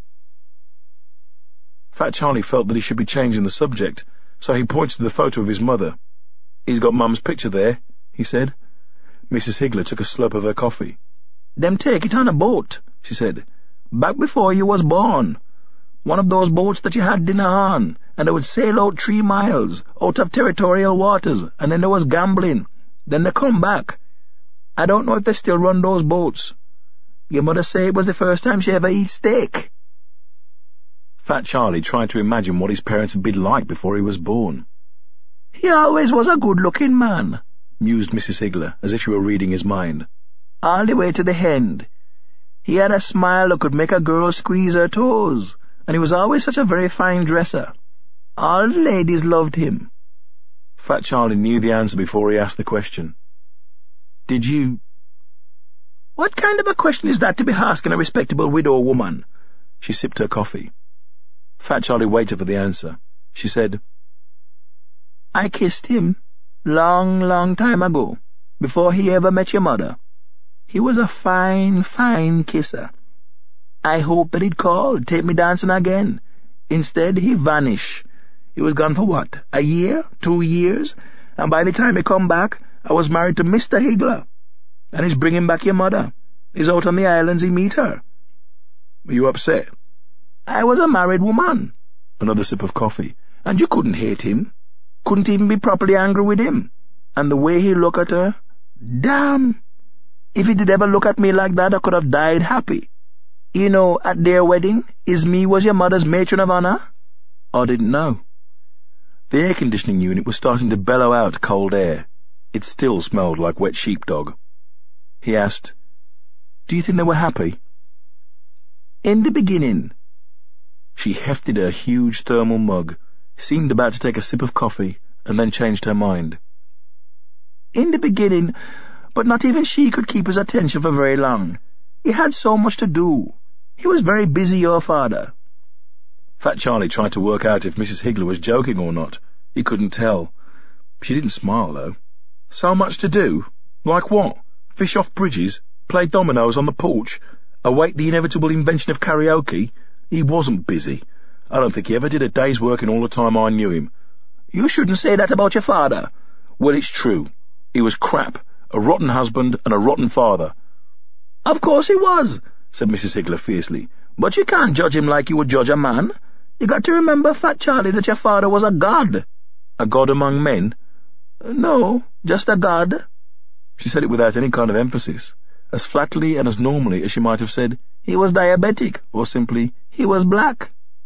Fat Charlie felt that he should be changing the subject, so he pointed to the photo of his mother. "He's got Mum's picture there," he said. Mrs. Higgler took a slurp of her coffee. "Them take it on a boat," she said, "back before you was born. One of those boats that you had dinner on, and they would sail out 3 miles, out of territorial waters, and then there was gambling. Then they come back. I don't know if they still run those boats. Your mother say it was the first time she ever eat steak." Fat Charlie tried to imagine what his parents had been like before he was born. "He always was a good-looking man," mused Mrs. Higgler, as if she were reading his mind. All the way to the end. He had a smile that could make a girl squeeze her toes, and he was always such a very fine dresser. All the ladies loved him. Fat Charlie knew the answer before he asked the question. Did you... What kind of a question is that to be asking a respectable widow woman? She sipped her coffee. Fat Charlie waited for the answer. She said, I kissed him, long, long time ago, before he ever met your mother. He was a fine, fine kisser. I hoped that he'd call, take me dancing again. Instead, he vanished. He was gone for what, a year, 2 years? And by the time he come back, I was married to Mr. Higgler. And he's bringing back your mother. He's out on the islands, he meet her. Were you upset? I was a married woman. Another sip of coffee. And you couldn't hate him. Couldn't even be properly angry with him. And the way he looked at her, damn! If he did ever look at me like that, I could have died happy. You know, at their wedding, me was your mother's matron of honor? I didn't know. The air conditioning unit was starting to bellow out cold air. It still smelled like wet sheepdog. He asked, Do you think they were happy? In the beginning. She hefted her huge thermal mug, seemed about to take a sip of coffee, and then changed her mind. In the beginning, but not even she could keep his attention for very long. He had so much to do. He was very busy, your father. Fat Charlie tried to work out if Mrs. Higgler was joking or not. He couldn't tell. She didn't smile, though. So much to do? Like what? Fish off bridges? Play dominoes on the porch? Await the inevitable invention of karaoke? He wasn't busy. I don't think he ever did a day's work in all the time I knew him. You shouldn't say that about your father. Well, it's true. He was crap, a rotten husband and a rotten father. Of course he was, said Mrs. Higgler fiercely. But you can't judge him like you would judge a man. You got to remember, Fat Charlie, that your father was a god. A god among men? No, just a god. She said it without any kind of emphasis, as flatly and as normally as she might have said, he was diabetic, or simply, he was black.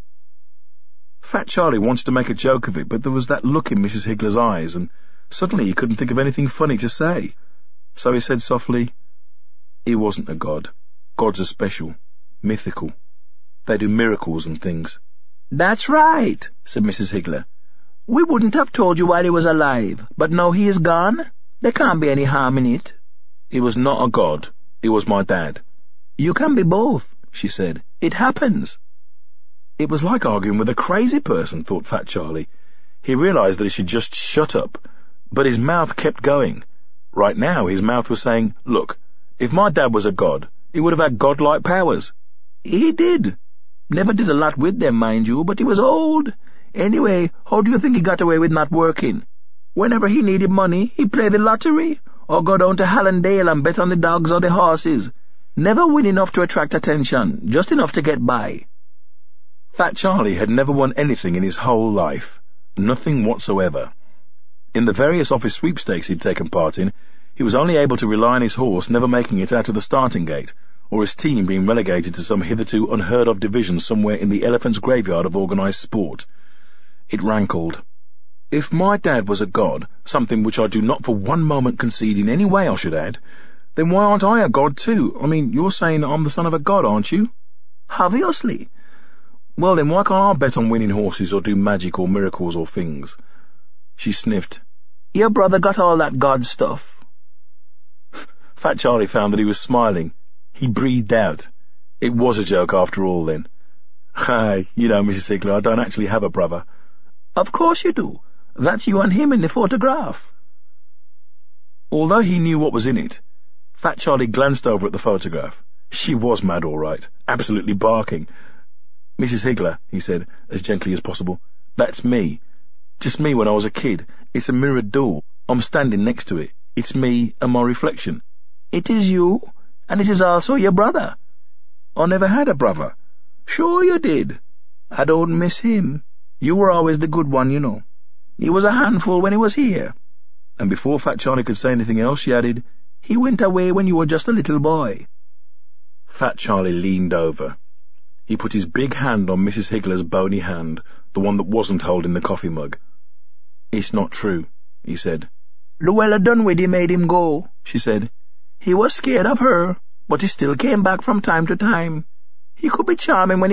Fat Charlie wanted to make a joke of it, but there was that look in Mrs. Higgler's eyes, and suddenly he couldn't think of anything funny to say. So he said softly, He wasn't a god. Gods are special, mythical. They do miracles and things. That's right, said Mrs. Higgler. We wouldn't have told you while he was alive, but now he is gone. There can't be any harm in it. He was not a god. He was my dad. You can be both, she said. It happens. It was like arguing with a crazy person, thought Fat Charlie. He realized that he should just shut up, but his mouth kept going. Right now his mouth was saying, Look, if my dad was a god, he would have had godlike powers. He did. Never did a lot with them, mind you, but he was old. Anyway, how do you think he got away with not working? Whenever he needed money, he played the lottery, or go down to Hallandale and bet on the dogs or the horses. Never win enough to attract attention, just enough to get by. Fat Charlie had never won anything in his whole life. Nothing whatsoever. In the various office sweepstakes he'd taken part in, he was only able to rely on his horse never making it out of the starting gate, or his team being relegated to some hitherto unheard-of division somewhere in the elephant's graveyard of organised sport. It rankled. If my dad was a god, something which I do not for one moment concede in any way I should add, then why aren't I a god too? I mean, you're saying I'm the son of a god, aren't you? Obviously. Well, then why can't I bet on winning horses or do magic or miracles or things? She sniffed. Your brother got all that god stuff. Fat Charlie found that he was smiling. He breathed out. It was a joke after all, then. Hi, you know, Mrs. Higgler, I don't actually have a brother. Of course you do. That's you and him in the photograph. Although he knew what was in it, Fat Charlie glanced over at the photograph. She was mad, all right, absolutely barking. Mrs. Higgler, he said, as gently as possible, that's me. Just me when I was a kid. It's a mirrored doll. I'm standing next to it. It's me and my reflection. It is you, and it is also your brother. I never had a brother. Sure you did. I don't miss him. You were always the good one, you know. He was a handful when he was here. And before Fat Charlie could say anything else, she added, He went away when you were just a little boy. Fat Charlie leaned over. He put his big hand on Mrs. Higgler's bony hand, the one that wasn't holding the coffee mug. It's not true, he said. Luella Dunwoody made him go," she said. "He was scared of her, but he still came back from time to time. He could be charming when he